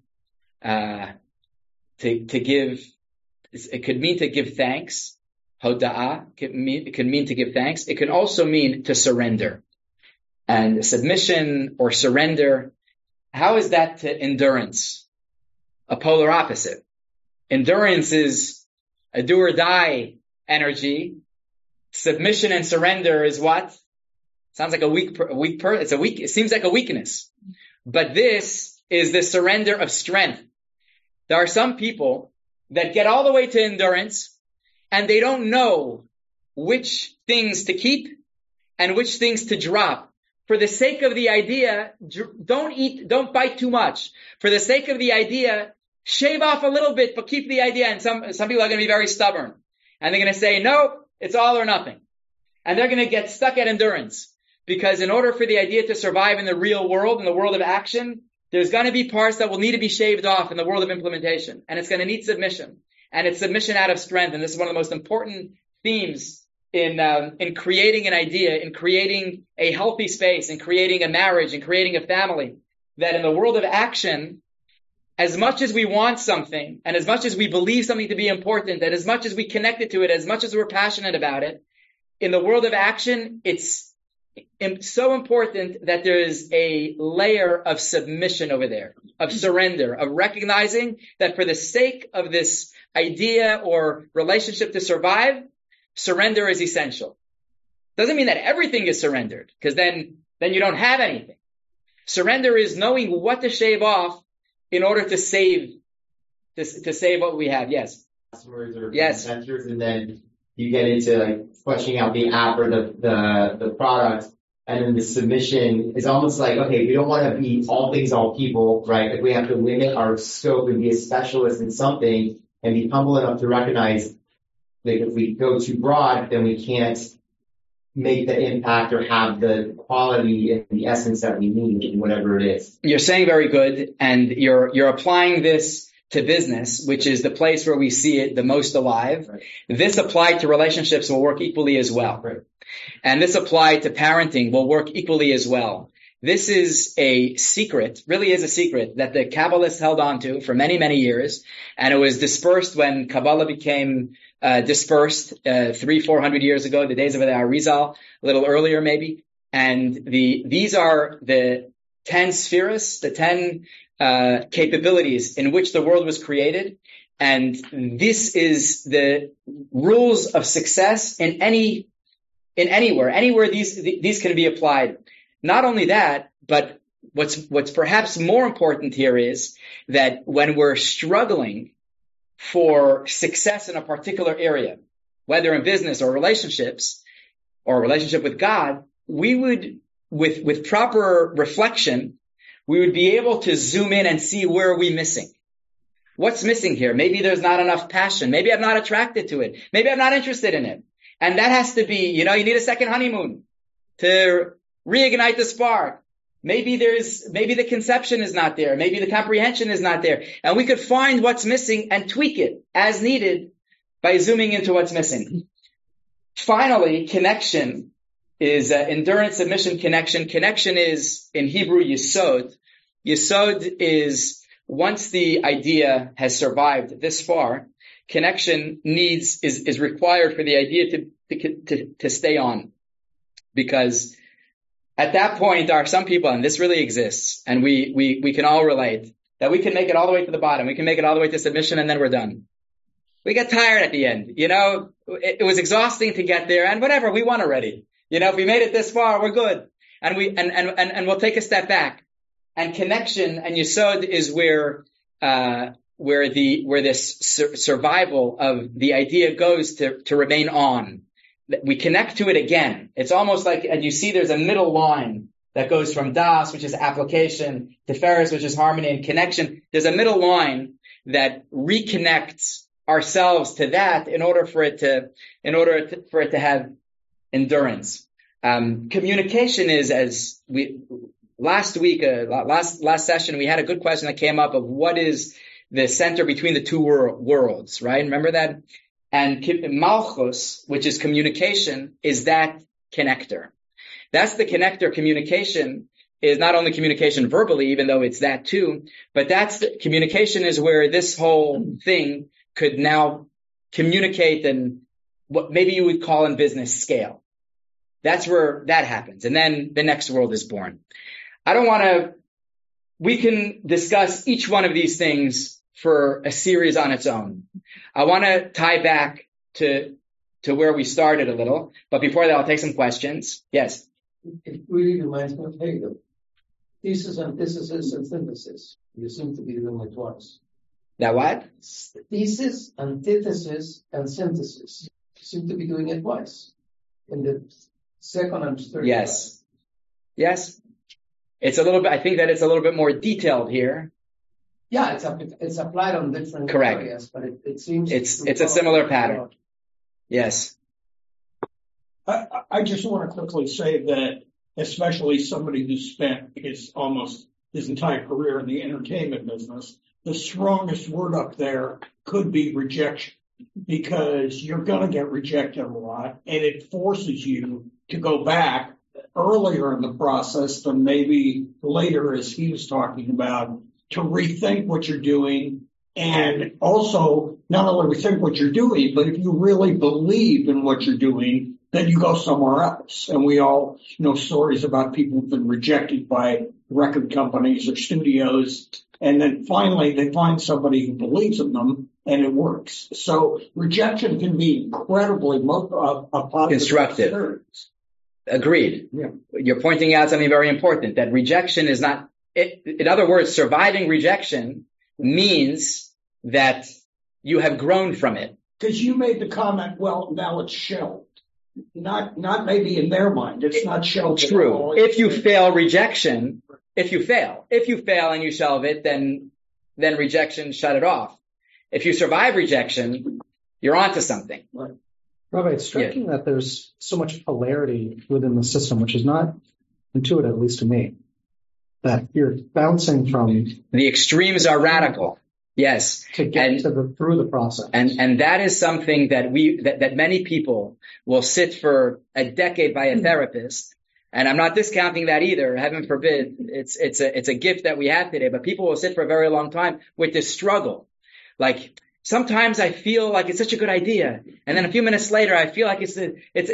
S2: give, it could mean to give thanks. Hoda'ah, it can mean to give thanks. It can also mean to surrender. And submission or surrender, how is that to endurance? A polar opposite. Endurance is a do or die energy. Submission and surrender is what? Sounds like it seems like a weakness. But this is the surrender of strength. There are some people that get all the way to endurance and they don't know which things to keep and which things to drop. For the sake of the idea, don't bite too much. For the sake of the idea, shave off a little bit, but keep the idea. And some people are going to be very stubborn. And they're going to say, no, it's all or nothing. And they're going to get stuck at endurance. Because in order for the idea to survive in the real world, in the world of action, there's going to be parts that will need to be shaved off in the world of implementation. And it's going to need submission. And it's submission out of strength. And this is one of the most important themes in creating an idea, in creating a healthy space, in creating a marriage, in creating a family, that in the world of action, as much as we want something, and as much as we believe something to be important, and as much as we connected to it, as much as we're passionate about it, in the world of action, it's so important that there is a layer of submission over there, of surrender, of recognizing that for the sake of this idea or relationship to survive, surrender is essential. Doesn't mean that everything is surrendered, because then you don't have anything. Surrender is knowing what to shave off in order to save what we have. Yes.
S7: Customers or
S2: yes.
S7: Investors, and then you get into like fleshing out the app or the product, and then the submission is almost like, okay, we don't want to be all things, all people, right? Like we have to limit our scope and be a specialist in something and be humble enough to recognize that if we go too broad, then we can't make the impact or have the quality and the essence that we need in whatever it is.
S2: You're saying very good, and you're applying this to business, which is the place where we see it the most alive.
S7: Right.
S2: This applied to relationships will work equally as well.
S7: Right.
S2: And this applied to parenting will work equally as well. This is a secret, really is a secret, that the Kabbalists held on to for many, many years. And it was dispersed when Kabbalah became dispersed 300-400 years ago, the days of the Arizal, a little earlier maybe. And these are the 10 spheres, the 10 capabilities in which the world was created. And this is the rules of success in anywhere these can be applied. Not only that, but what's perhaps more important here is that when we're struggling for success in a particular area, whether in business or relationships or a relationship with God, we would, with proper reflection, we would be able to zoom in and see where are we missing. What's missing here? Maybe there's not enough passion. Maybe I'm not attracted to it. Maybe I'm not interested in it. And that has to be, you need a second honeymoon to reignite the spark. Maybe the conception is not there. Maybe the comprehension is not there. And we could find what's missing and tweak it as needed by zooming into what's missing. Finally, connection is endurance, submission, connection. Connection is, in Hebrew, yesod. Yesod is, once the idea has survived this far, connection is required for the idea to stay on. Because at that point, there are some people, and this really exists, and we can all relate, that we can make it all the way to the bottom. We can make it all the way to submission, and then we're done. We get tired at the end. It was exhausting to get there, and whatever, we won already. If we made it this far, we're good. And we'll take a step back. And connection and yesod is where this survival of the idea goes to remain on. We connect to it again. It's almost like, and you see there's a middle line that goes from das, which is application, to Tiferes, which is harmony and connection. There's a middle line that reconnects ourselves to that in order for it to have endurance. Communication is, as last session, we had a good question that came up of what is the center between the two worlds, right? Remember that? And Malchus, which is communication, is that connector. That's the connector. Communication is not only communication verbally, even though it's that too, but communication is where this whole thing could now communicate in what maybe you would call in business scale. That's where that happens. And then the next world is born. We can discuss each one of these things for a series on its own. I want to tie back to where we started a little, but before that, I'll take some questions. Yes.
S3: It really reminds me of Hegel. Thesis, antithesis, and synthesis. You seem to be doing it twice.
S2: That what?
S3: Thesis, antithesis, and synthesis. You seem to be doing it twice. In the second and third.
S2: Yes. Yes. It's a little bit, I think that it's a little bit more detailed here.
S3: Yeah, it's applied on different
S2: Correct.
S3: areas, but it seems
S2: it's a similar pattern. Yes.
S5: I just want to quickly say that, especially somebody who spent almost his entire career in the entertainment business, the strongest word up there could be rejection, because you're going to get rejected a lot, and it forces you to go back earlier in the process than maybe later, as he was talking about, to rethink what you're doing, and also not only rethink what you're doing, but if you really believe in what you're doing, then you go somewhere else. And we all know stories about people who've been rejected by record companies or studios, and then finally they find somebody who believes in them, and it works. So rejection can be incredibly a positive
S2: constructive.
S5: experience.
S2: Agreed.
S5: Yeah.
S2: You're pointing out something very important, that rejection is not, in other words, surviving rejection means that you have grown from it.
S5: Because you made the comment, well, now it's shelved. Not maybe in their mind. It's not shelved.
S2: True. If you fail rejection, if you fail and you shelve it, then rejection, shut it off. If you survive rejection, you're onto something.
S5: Right.
S8: Rabbi, it's striking that there's so much polarity within the system, which is not intuitive, at least to me, that you're bouncing from.
S2: The extremes are radical. Yes.
S8: To get through the process.
S2: And that is something that many people will sit for a decade by a therapist. And I'm not discounting that either. Heaven forbid. It's a gift that we have today, but people will sit for a very long time with this struggle. Like, sometimes I feel like it's such a good idea, and then a few minutes later I feel like the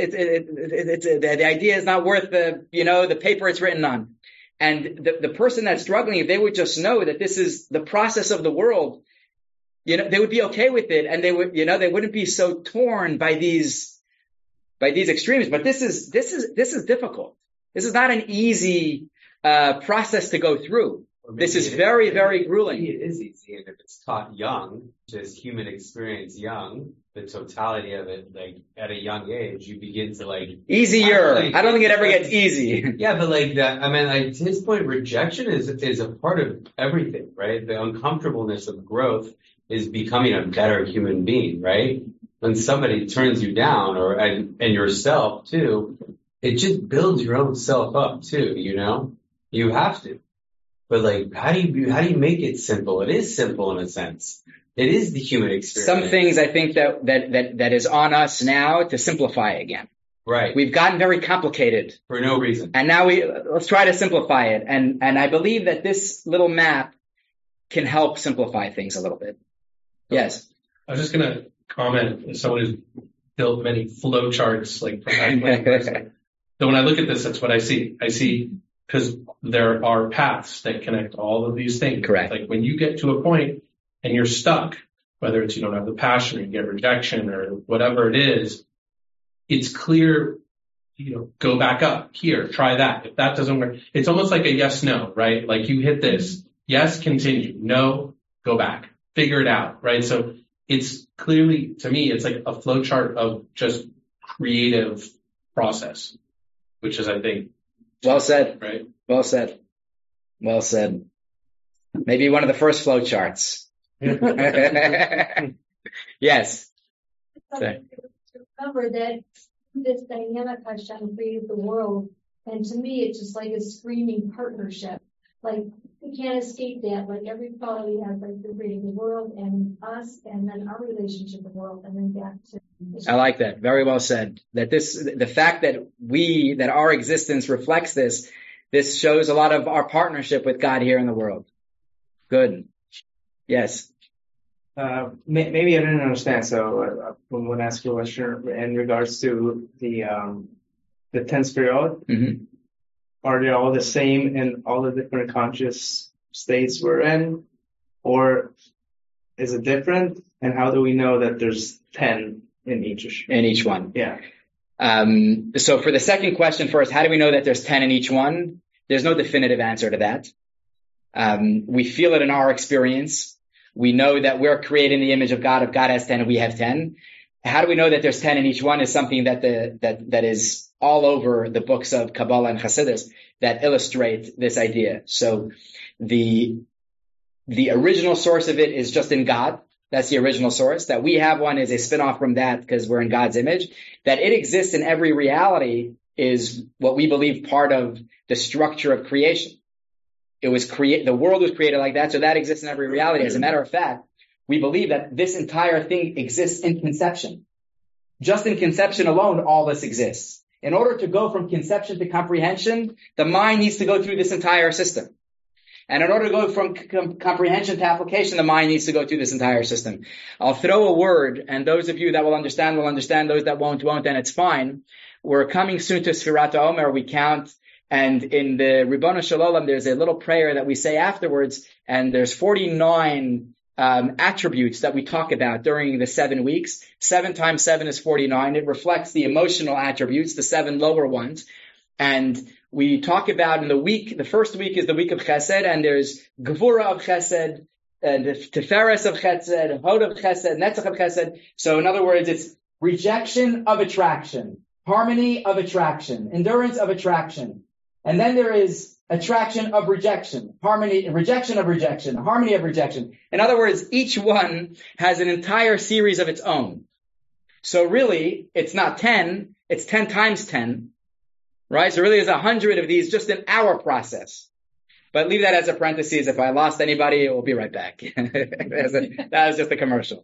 S2: idea is not worth the paper it's written on. And the person that's struggling, if they would just know that this is the process of the world, they would be okay with it, and they wouldn't be so torn by these extremes. But this is difficult. This is not an easy process to go through. This is very, very grueling.
S4: It is easy, and if it's taught young, just human experience young, the totality of it, like at a young age, you begin to like
S2: easier. I don't think it ever gets easy.
S4: Yeah, but like that, I mean, like to his point, rejection is a part of everything, right? The uncomfortableness of growth is becoming a better human being, right? When somebody turns you down, and yourself too, it just builds your own self up too, you know? You have to. But like, how do you make it simple? It is simple in a sense. It is the human experience.
S2: Some things I think that is on us now to simplify again.
S4: Right.
S2: We've gotten very complicated.
S4: For no reason.
S2: And now let's try to simplify it. And I believe that this little map can help simplify things a little bit. Yes.
S9: I was just going to comment as someone who's built many flow charts, like from so when I look at this, that's what I see. I see, because there are paths that connect all of these things.
S2: Correct.
S9: Like when you get to a point and you're stuck, whether it's you don't have the passion or you get rejection or whatever it is, it's clear, go back up here, try that. If that doesn't work, it's almost like a yes, no, right? Like you hit this, yes, continue, no, go back, figure it out, right? So it's clearly, to me, it's like a flow chart of just creative process, which is, I think,
S2: well said.
S9: Right.
S2: Well said. Well said. Maybe one of the first flow charts. Yes.
S10: Remember that this dynamic Hashem created the world, and to me, it's just like a screaming partnership. Like we can't escape that. Like every quality has like the creating the world and us, and then our relationship with the world, and then back to.
S2: I like that. Very well said. The fact that our existence reflects this shows a lot of our partnership with God here in the world. Good. Yes.
S11: Maybe I didn't understand. So I want to ask you a question in regards to the 10 Sefirot.
S2: Mm-hmm.
S11: Are they all the same in all the different conscious states we're in, or is it different? And how do we know that there's 10 in each one?
S2: Yeah. So for the second question first, how do we know that there's 10 in each one? There's no definitive answer to that. We feel it in our experience. We know that we're created in the image of God. If God has 10 and we have 10. How do we know that there's 10 in each one is something that is all over the books of Kabbalah and Hasidus that illustrate this idea. So the original source of it is just in God. That's the original source. That we have one is a spin-off from that because we're in God's image. That it exists in every reality is what we believe part of the structure of creation. The world was created like that, so that exists in every reality. As a matter of fact, we believe that this entire thing exists in conception. Just in conception alone, all this exists. In order to go from conception to comprehension, the mind needs to go through this entire system. And in order to go from comprehension to application, the mind needs to go through this entire system. I'll throw a word, and those of you that will understand, those that won't, and it's fine. We're coming soon to Sfirat HaOmer, we count, and in the Ribono Shel Olam, there's a little prayer that we say afterwards, and there's 49 attributes that we talk about during the 7 weeks. 7 times 7 is 49. It reflects the emotional attributes, the 7 lower ones. And we talk about in the first week is the week of Chesed, and there's Gevura of Chesed, and Tiferes of Chesed, Hod of Chesed, Netzach of Chesed. So in other words, it's rejection of attraction, harmony of attraction, endurance of attraction. And then there is attraction of rejection, rejection of rejection, harmony of rejection. In other words, each one has an entire series of its own. So really, it's not 10, it's 10 times 10. Right? So really there's 100 of these just in our process. But leave that as a parenthesis. If I lost anybody, we'll be right back. That was just a commercial.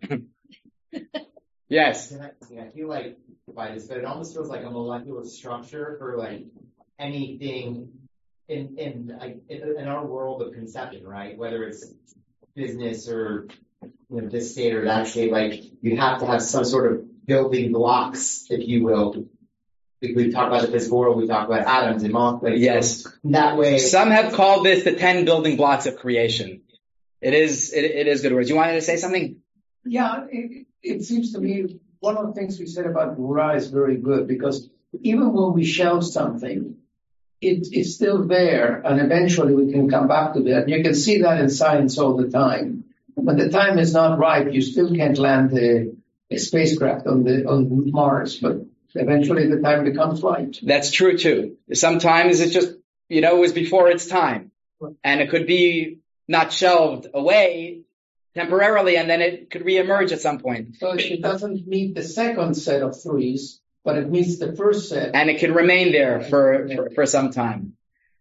S2: Yes.
S7: I feel like by this, but it almost feels like a molecular structure for like anything in our world of conception, right? Whether it's business or this state or that state, like you have to have some sort of building blocks, if you will. We talk about the physical world, we talk about atoms and molecules.
S2: Yes.
S7: So that way.
S2: Some have called this the 10 building blocks of creation. It is good words. You wanted to say something?
S3: Yeah, it seems to me one of the things we said about Gevura is very good, because even when we shelve something, it's still there, and eventually we can come back to that. You can see that in science all the time. When the time is not right, you still can't land the a spacecraft on Mars, but eventually the time becomes right.
S2: That's true too. Sometimes it's just, it was before its time. And it could be not shelved away temporarily, and then it could reemerge at some point.
S3: So it doesn't meet the second set of threes, but it meets the first set.
S2: And it can remain there for some time.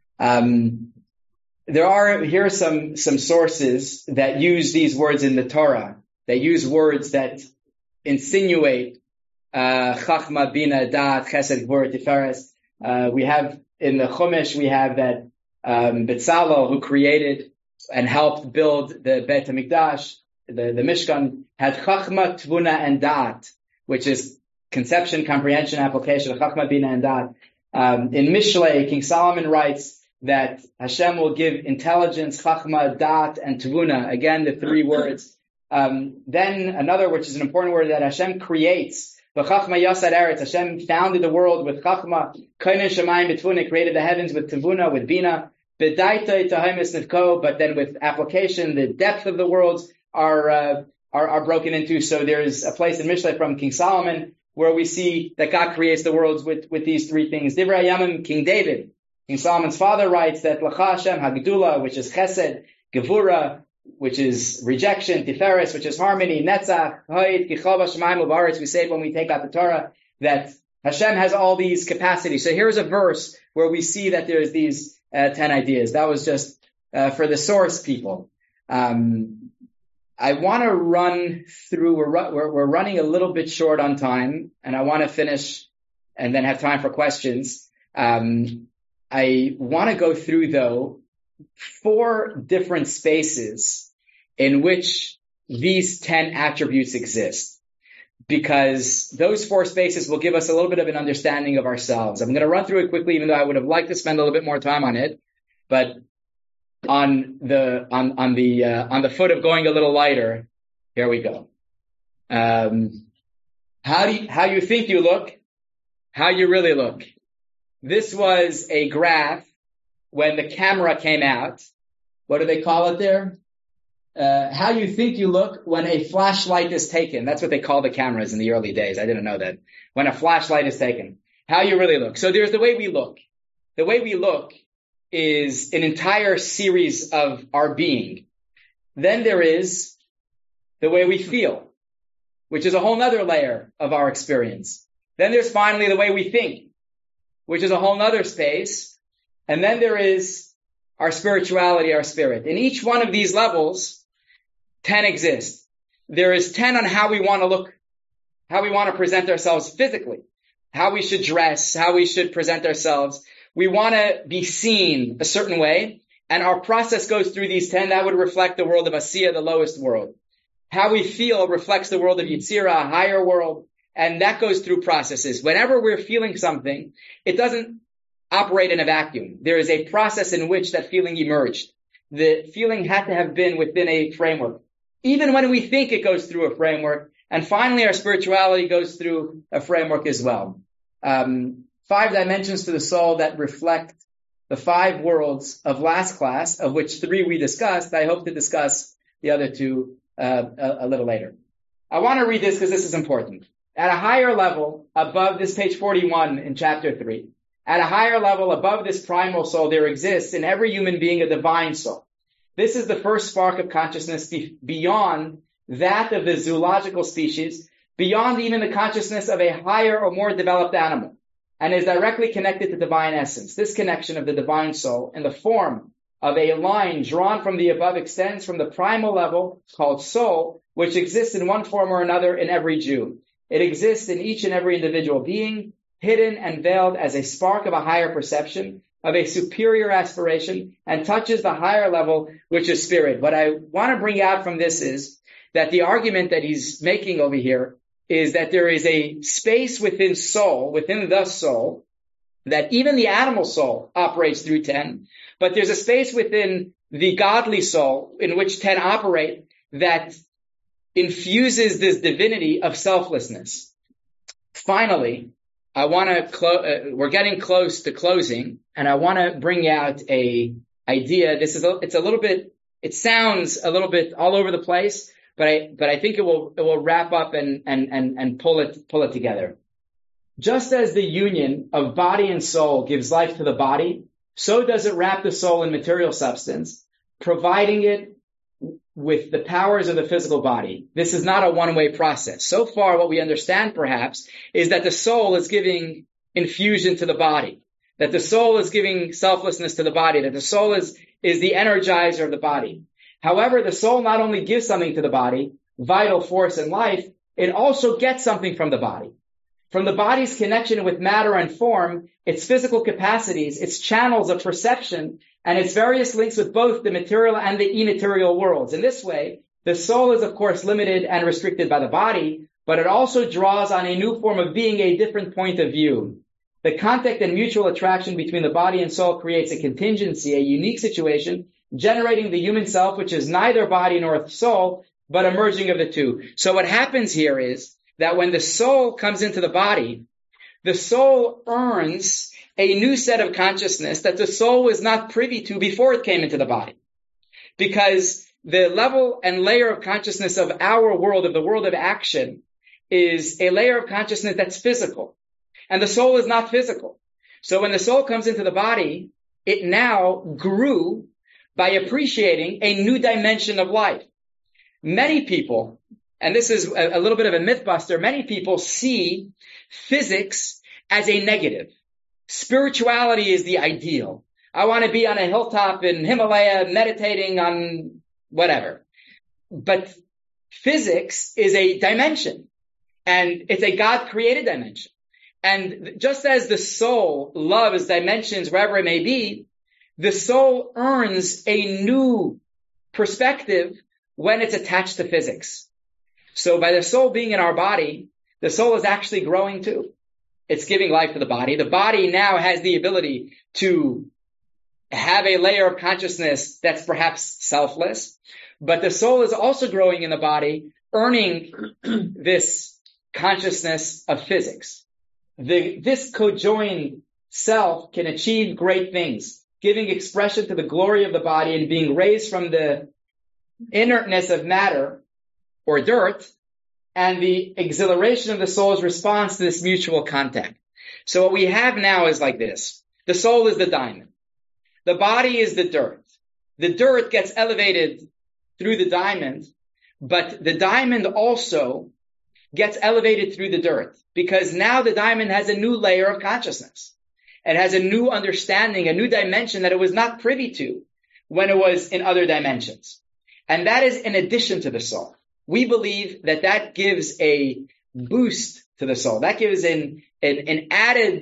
S2: Here are some sources that use these words in the Torah. They use words that insinuate Chachma, Bina, Da'at, Chesed, Gvura, Tiferes. We have in the Chumash, we have that Betzalel, who created and helped build the Beit HaMikdash, the Mishkan, had Chachma, Tvuna, and Da'at, which is conception, comprehension, application, Chachma, Bina, and Da'at. In Mishlei, King Solomon writes that Hashem will give intelligence, Chachma, Da'at, and Tvuna. Again, the three words. Then another, which is an important word, that Hashem creates. V'chachma yasad eretz. Hashem founded the world with Chachma. Koinen shemayim b'tvuna, created the heavens with Tvuna, with Bina. B'daitoi tahimis nivko, but then with application, the depth of the worlds are broken into. So there's a place in Mishlei from King Solomon where we see that God creates the worlds with these three things. Divrei Yamim, King David, King Solomon's father, writes that L'cha Hashem Hagdula, which is Chesed, Gevura, which is rejection, Tiferes, which is harmony, Netzach, Hoid, Kichova, Shemaim, Ubaretz. We say it when we take out the Torah that Hashem has all these capacities. So here's a verse where we see that there's these 10 ideas. That was just for the source people. I want to run through. We're running a little bit short on time, and I want to finish and then have time for questions. I want to go through, though, 4 different spaces in which these 10 attributes exist, because those 4 spaces will give us a little bit of an understanding of ourselves. I'm going to run through it quickly, even though I would have liked to spend a little bit more time on it, but on the foot of going a little lighter, here we go. How you think you look, how you really look. This was a graph when the camera came out. What do they call it there? How you think you look when a flashlight is taken. That's what they call the cameras in the early days. I didn't know that. When a flashlight is taken. How you really look. So there's the way we look. The way we look is an entire series of our being. Then there is the way we feel, which is a whole nother layer of our experience. Then there's finally the way we think, which is a whole nother space. And then there is our spirituality, our spirit. In each one of these levels, 10 exist. There is 10 on how we want to look, how we want to present ourselves physically, how we should dress, how we should present ourselves. We want to be seen a certain way, and our process goes through these 10. That would reflect the world of Asiya, the lowest world. How we feel reflects the world of Yitzira, a higher world, and that goes through processes. Whenever we're feeling something, it doesn't operate in a vacuum. There is a process in which that feeling emerged. The feeling had to have been within a framework. Even when we think it goes through a framework, and finally our spirituality goes through a framework as well. 5 dimensions to the soul that reflect the 5 worlds of last class, of which 3 we discussed. I hope to discuss the other 2 a little later. I want to read this because this is important. At a higher level, above this page 41 in chapter 3, at a higher level above this primal soul, there exists in every human being a divine soul. This is the first spark of consciousness beyond that of the zoological species, beyond even the consciousness of a higher or more developed animal, and is directly connected to divine essence. This connection of the divine soul in the form of a line drawn from the above extends from the primal level called soul, which exists in one form or another in every Jew. It exists in each and every individual being, hidden and veiled as a spark of a higher perception, of a superior aspiration, and touches the higher level, which is spirit. What I want to bring out from this is that the argument that he's making over here is that there is a space within soul, within the soul, that even the animal soul operates through 10, but there's a space within the godly soul in which 10 operate that infuses this divinity of selflessness. Finally, I want to we're getting close to closing, and I want to bring out a idea. It sounds a little bit all over the place, but I think it will wrap up and pull it together. Just as the union of body and soul gives life to the body, so does it wrap the soul in material substance, providing it with the powers of the physical body. This is not a one-way process. So far, what we understand perhaps is that the soul is giving infusion to the body, that the soul is giving selflessness to the body, that the soul is the energizer of the body. However, the soul not only gives something to the body, vital force and life, it also gets something from the body. From the body's connection with matter and form, its physical capacities, its channels of perception, and its various links with both the material and the immaterial worlds. In this way, the soul is of course limited and restricted by the body, but it also draws on a new form of being, a different point of view. The contact and mutual attraction between the body and soul creates a contingency, a unique situation, generating the human self, which is neither body nor soul, but a merging of the two. So what happens here is that when the soul comes into the body, the soul earns a new set of consciousness that the soul was not privy to before it came into the body. Because the level and layer of consciousness of our world, of the world of action, is a layer of consciousness that's physical. And the soul is not physical. So when the soul comes into the body, it now grew by appreciating a new dimension of life. Many people, and this is a little bit of a myth buster, many people see physics as a negative. Spirituality is the ideal. I want to be on a hilltop in Himalaya meditating on whatever. But physics is a dimension, and it's a God-created dimension. And just as the soul loves dimensions wherever it may be, the soul earns a new perspective when it's attached to physics. So by the soul being in our body, the soul is actually growing too. It's giving life to the body. The body now has the ability to have a layer of consciousness that's perhaps selfless, but the soul is also growing in the body, earning this consciousness of physics. This cojoined self can achieve great things, giving expression to the glory of the body and being raised from the inertness of matter or dirt and the exhilaration of the soul's response to this mutual contact. So what we have now is like this. The soul is the diamond. The body is the dirt. The dirt gets elevated through the diamond, but the diamond also gets elevated through the dirt because now the diamond has a new layer of consciousness. It has a new understanding, a new dimension that it was not privy to when it was in other dimensions. And that is in addition to the soul. We believe that that gives a boost to the soul. That gives an added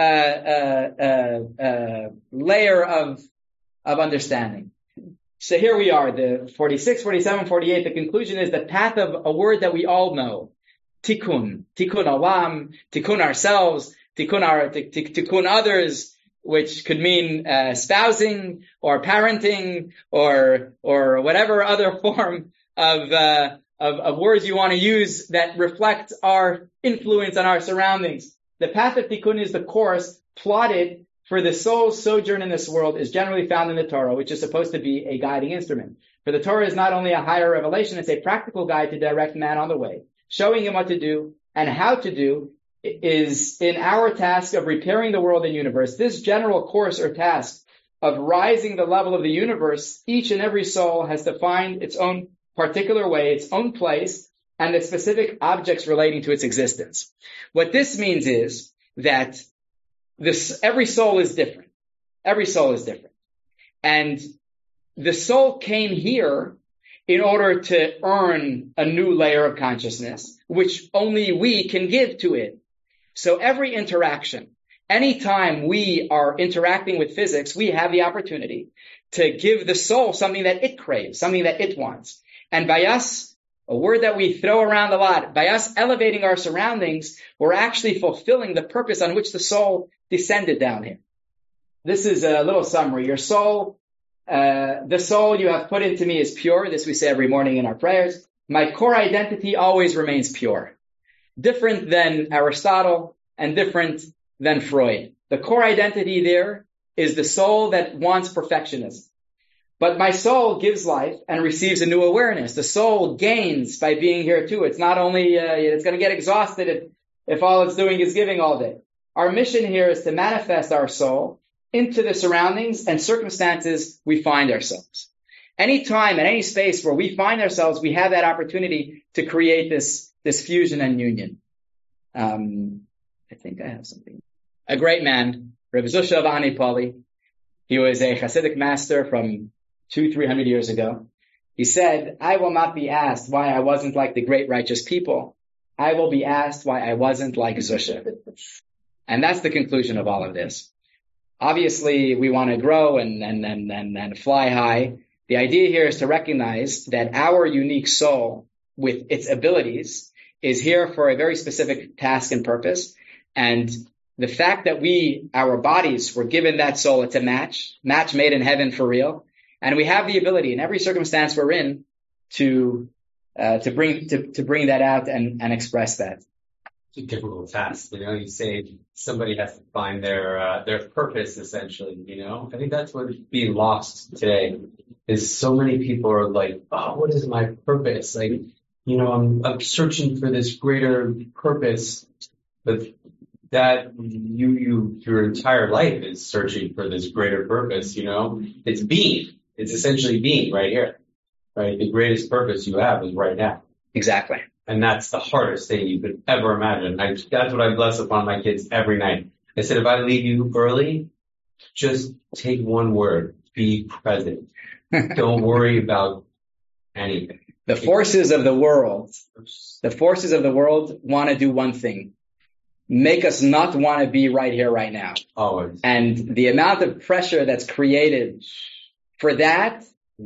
S2: layer of understanding. So here we are, the 46, 47, 48. The conclusion is the path of a word that we all know. Tikkun olam, tikkun ourselves, tikkun others, which could mean spousing or parenting or whatever other form of words you want to use that reflect our influence on our surroundings. The path of tikkun is the course plotted for the soul's sojourn in this world, is generally found in the Torah, which is supposed to be a guiding instrument. For the Torah is not only a higher revelation, it's a practical guide to direct man on the way, showing him what to do and how to do is in our task of repairing the world and universe. This general course or task of rising the level of the universe, each and every soul has to find its own particular way, its own place, and the specific objects relating to its existence. What this means is that every soul is different. Every soul is different. And the soul came here in order to earn a new layer of consciousness, which only we can give to it. So every interaction, anytime we are interacting with physics, we have the opportunity to give the soul something that it craves, something that it wants. And by us, a word that we throw around a lot, by us elevating our surroundings, we're actually fulfilling the purpose on which the soul descended down here. This is a little summary. Your soul, the soul you have put into me is pure. This we say every morning in our prayers. My core identity always remains pure. Different than Aristotle and different than Freud. The core identity there is the soul that wants perfectionism. But my soul gives life and receives a new awareness. The soul gains by being here too. It's not only, it's going to get exhausted if all it's doing is giving all day. Our mission here is to manifest our soul into the surroundings and circumstances we find ourselves. Any time and any space where we find ourselves, we have that opportunity to create this fusion and union. I think I have something. A great man, Rav Zusha of Anipoli. He was a Hasidic master from 200-300 years ago. He said, I will not be asked why I wasn't like the great righteous people. I will be asked why I wasn't like Zusha. And that's the conclusion of all of this. Obviously, we want to grow and fly high. The idea here is to recognize that our unique soul, with its abilities, is here for a very specific task and purpose. And the fact that our bodies were given that soul, it's a match made in heaven for real. And we have the ability in every circumstance we're in to bring that out and express that.
S4: It's a difficult task, you say somebody has to find their purpose, essentially, I think that's what's being lost today, is so many people are like, oh, what is my purpose? Like, I'm searching for this greater purpose, but that your entire life is searching for this greater purpose, it's being. It's essentially being right here, right? The greatest purpose you have is right now.
S2: Exactly.
S4: And that's the hardest thing you could ever imagine. That's what I bless upon my kids every night. I said, if I leave you early, just take one word, be present. Don't worry about anything.
S2: The forces of the world want to do one thing. Make us not want to be right here, right now.
S4: Always.
S2: And the amount of pressure that's created for that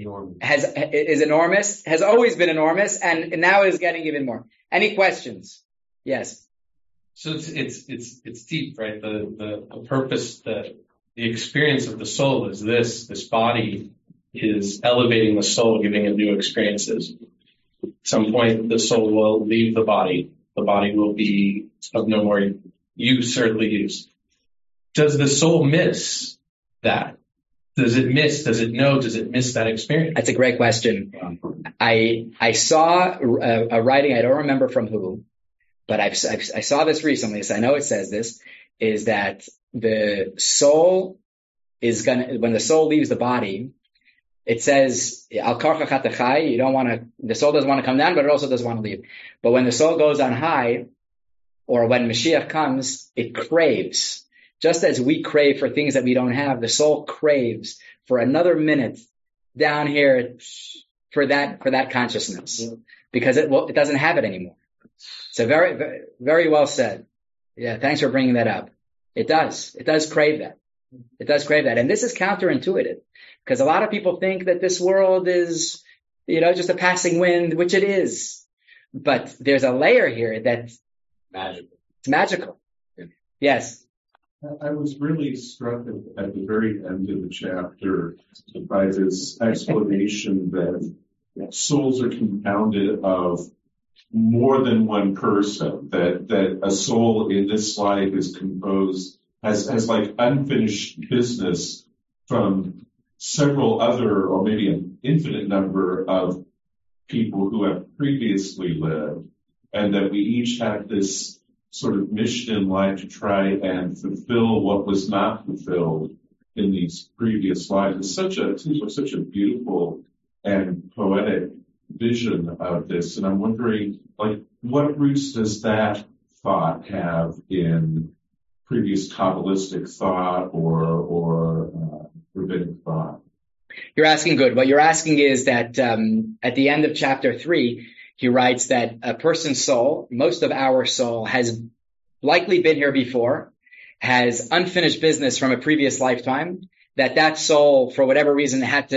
S2: is enormous, has always been enormous, and now is getting even more. Any questions? Yes.
S9: So it's deep, right? The purpose, the experience of the soul is this body is elevating the soul, giving it new experiences. At some point, the soul will leave the body. The body will be of no more use, certainly use. Does the soul miss that? Does it miss that experience?
S2: That's a great question. I saw a writing, I don't remember from who, but I saw this recently, so I know it says this, is that the soul is when the soul leaves the body, it says, Al Karcha Chatachai, the soul doesn't want to come down, but it also doesn't want to leave. But when the soul goes on high, or when Mashiach comes, it craves. Just as we crave for things that we don't have, the soul craves for another minute down here for that consciousness, because it doesn't have it anymore. So very, very, very well said. Yeah, thanks for bringing that up. It does crave that. It does crave that. And this is counterintuitive, because a lot of people think that this world is, just a passing wind, which it is. But there's a layer here that's magical. It's magical. Yeah. Yes.
S12: I was really struck at the very end of the chapter by this explanation that souls are compounded of more than one person, that a soul in this life is composed, has like unfinished business from several other, or maybe an infinite number of people who have previously lived, and that we each have this sort of mission in life to try and fulfill what was not fulfilled in these previous lives. It's such a beautiful and poetic vision of this. And I'm wondering, what roots does that thought have in previous Kabbalistic thought or rabbinic thought?
S2: You're asking good. What you're asking is that at the end of chapter 3, he writes that a person's soul, most of our soul, has likely been here before, has unfinished business from a previous lifetime, that soul, for whatever reason,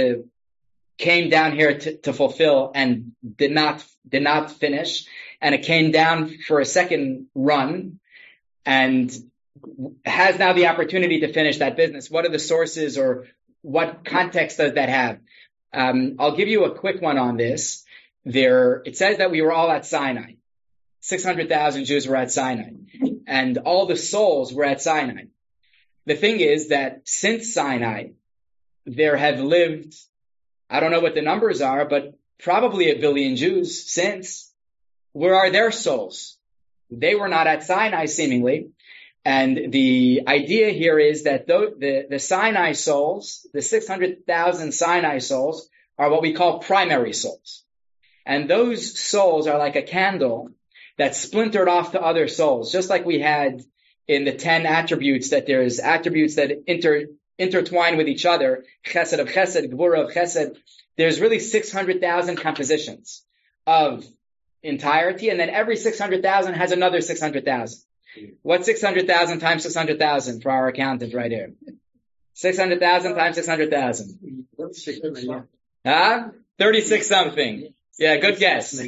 S2: came down here to fulfill and did not finish, and it came down for a second run and has now the opportunity to finish that business. What are the sources, or what context does that have? I'll give you a quick one on this. It says that we were all at Sinai. 600,000 Jews were at Sinai, and all the souls were at Sinai. The thing is that since Sinai, there have lived I don't know what the numbers are, but probably 1 billion Jews since. Where are their souls? They were not at Sinai, seemingly. And the idea here is that the Sinai souls, the 600,000 Sinai souls, are what we call primary souls. And those souls are like a candle that's splintered off to other souls, just like we had in the 10 attributes, that there's attributes that intertwine with each other, chesed of chesed, gvura of chesed. There's really 600,000 compositions of entirety, and then every 600,000 has another 600,000. What's 600,000 times 600,000 for our accountant right here? 600,000 times 600,000. 36 something. Yeah, good guess.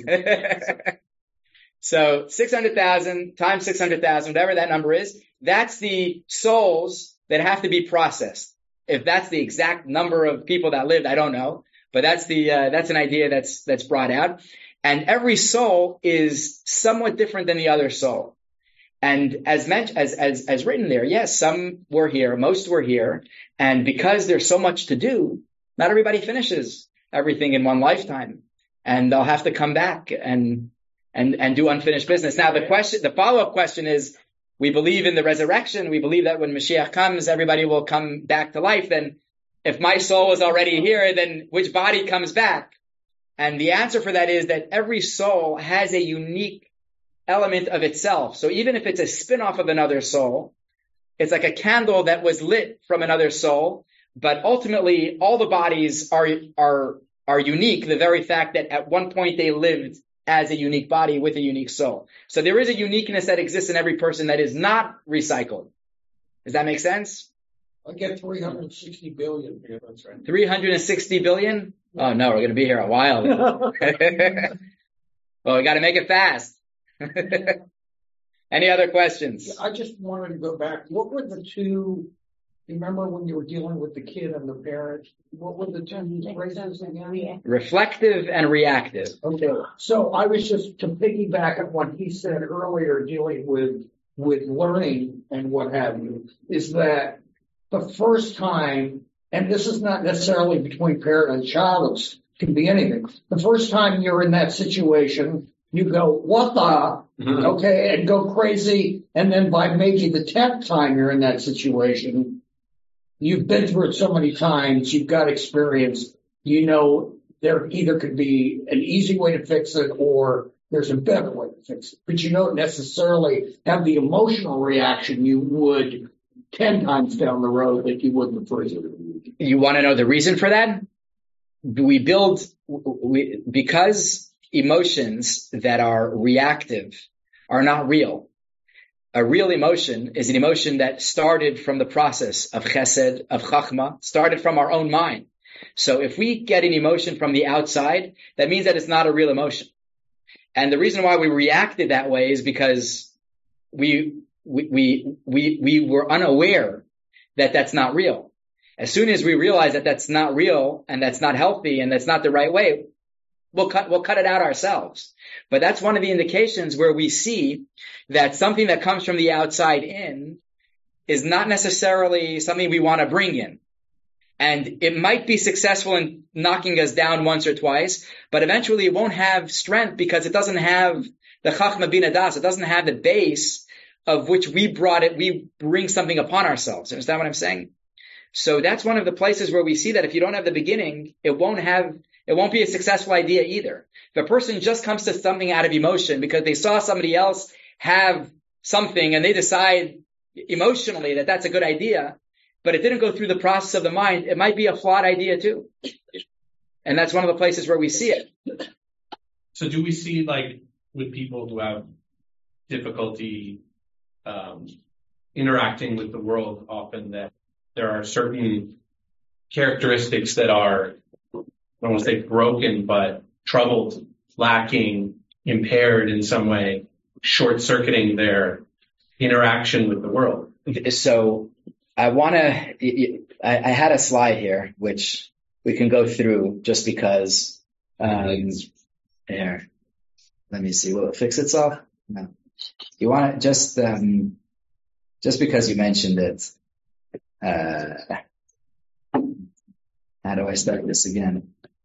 S2: So 600,000 times 600,000, whatever that number is, that's the souls that have to be processed. If that's the exact number of people that lived, I don't know, but that's an idea that's brought out. And every soul is somewhat different than the other soul. And as written there, yes, some were here, most were here. And because there's so much to do, not everybody finishes everything in one lifetime. And they'll have to come back and do unfinished business. Now the follow-up question is, we believe in the resurrection. We believe that when Mashiach comes, everybody will come back to life. Then if my soul is already here, then which body comes back? And the answer for that is that every soul has a unique element of itself. So even if it's a spin-off of another soul, it's like a candle that was lit from another soul, but ultimately all the bodies are unique. The very fact that at one point they lived as a unique body with a unique soul. So there is a uniqueness that exists in every person that is not recycled. Does that make sense?
S5: I get 360 billion. Yeah, that's right.
S2: 360 billion? Oh no, we're going to be here a while. Well, we got to make it fast. Any other questions?
S5: I just wanted to go back. What were the two? Remember when you were dealing with the kid and the parent? What were the two phrases again?
S2: Reflective and reactive.
S5: Okay. So I was just to piggyback on what he said earlier, dealing with learning and what have you, is that the first time, and this is not necessarily between parent and child, it can be anything. The first time you're in that situation, you go, what the? Okay, and go crazy. And then by maybe the 10th time you're in that situation, you've been through it so many times, you've got experience, you know there either could be an easy way to fix it or there's a better way to fix it. But you don't necessarily have the emotional reaction you would 10 times down the road that you would the first.
S2: You want to know the reason for that? Because emotions that are reactive are not real. A real emotion is an emotion that started from the process of chesed, of chachma, started from our own mind. So if we get an emotion from the outside, that means that it's not a real emotion. And the reason why we reacted that way is because we were unaware that that's not real. As soon as we realize that that's not real and that's not healthy and that's not the right way, we'll cut it out ourselves. But that's one of the indications where we see that something that comes from the outside in is not necessarily something we want to bring in. And it might be successful in knocking us down once or twice, but eventually it won't have strength because it doesn't have the chachma bina das. It doesn't have the base of which we bring something upon ourselves. Understand what I'm saying? So that's one of the places where we see that if you don't have the beginning, it won't be a successful idea either. If a person just comes to something out of emotion because they saw somebody else have something and they decide emotionally that that's a good idea, but it didn't go through the process of the mind, it might be a flawed idea too. And that's one of the places where we see it.
S9: So do we see, like, with people who have difficulty interacting with the world often, that there are certain characteristics that are, I don't want to say broken, but troubled, lacking, impaired in some way, short-circuiting their interaction with the world?
S2: So I had a slide here, which we can go through just because, there. Let me see. Will it fix itself? No. You want to just because you mentioned it, how do I start this again?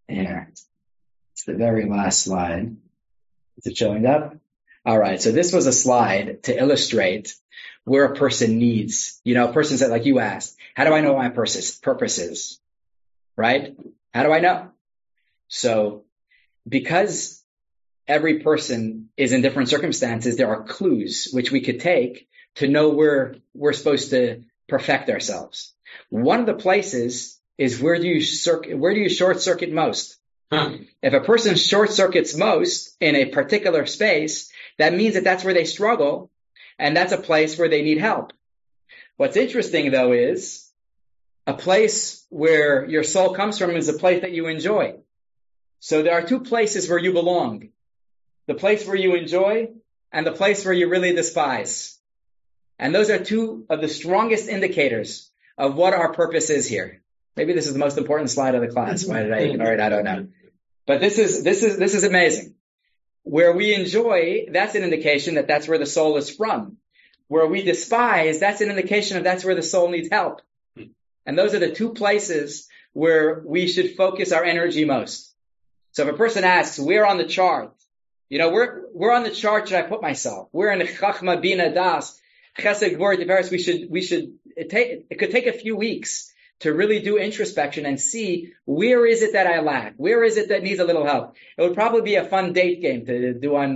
S2: Here. It's the very last slide. Is it showing up? All right. So this was a slide to illustrate where a person needs, a person said, like you asked, how do I know what my purpose is? Right? How do I know? So because every person is in different circumstances, there are clues which we could take to know where we're supposed to perfect ourselves. One of the places is where do you short circuit most? If a person short circuits most in a particular space, that means that that's where they struggle, and that's a place where they need help. What's interesting, though, is a place where your soul comes from is a place that you enjoy. So there are two places where you belong. The place where you enjoy and the place where you really despise. And those are two of the strongest indicators of what our purpose is here. Maybe this is the most important slide of the class. Why did I ignore it? I don't know. But this is amazing. Where we enjoy, that's an indication that that's where the soul is from. Where we despise, that's an indication of that's where the soul needs help. And those are the two places where we should focus our energy most. So if a person asks, where on the chart? Where on the chart should I put myself? Where in the Chachma, Bina, Das, Chesed, Gvur, Tiferes, it could take a few weeks to really do introspection and see where is it that I lack? Where is it that needs a little help? It would probably be a fun date game to do on.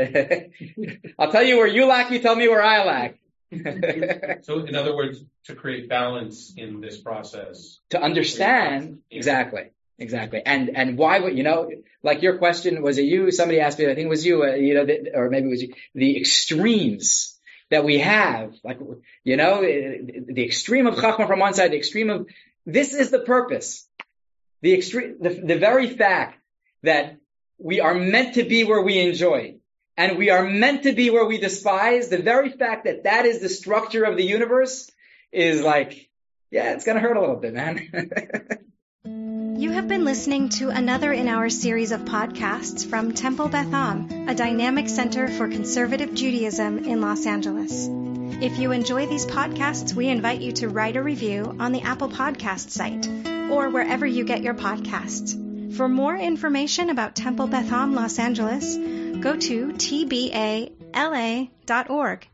S2: I'll tell you where you lack, you tell me where I lack.
S9: So in other words, to create balance in this process.
S2: To understand, exactly. And why would, like your question, was it you? Somebody asked me, I think it was you, or maybe it was you, the extremes that we have, the extreme of Chachma from one side, the extreme of, this is the purpose. The extreme, the very fact that we are meant to be where we enjoy and we are meant to be where we despise, the very fact that that is the structure of the universe is it's gonna hurt a little bit, man.
S1: You have been listening to another in our series of podcasts from Temple Beth Am, a dynamic center for conservative Judaism in Los Angeles. If you enjoy these podcasts, we invite you to write a review on the Apple Podcast site or wherever you get your podcasts. For more information about Temple Beth Am Los Angeles, go to tbala.org.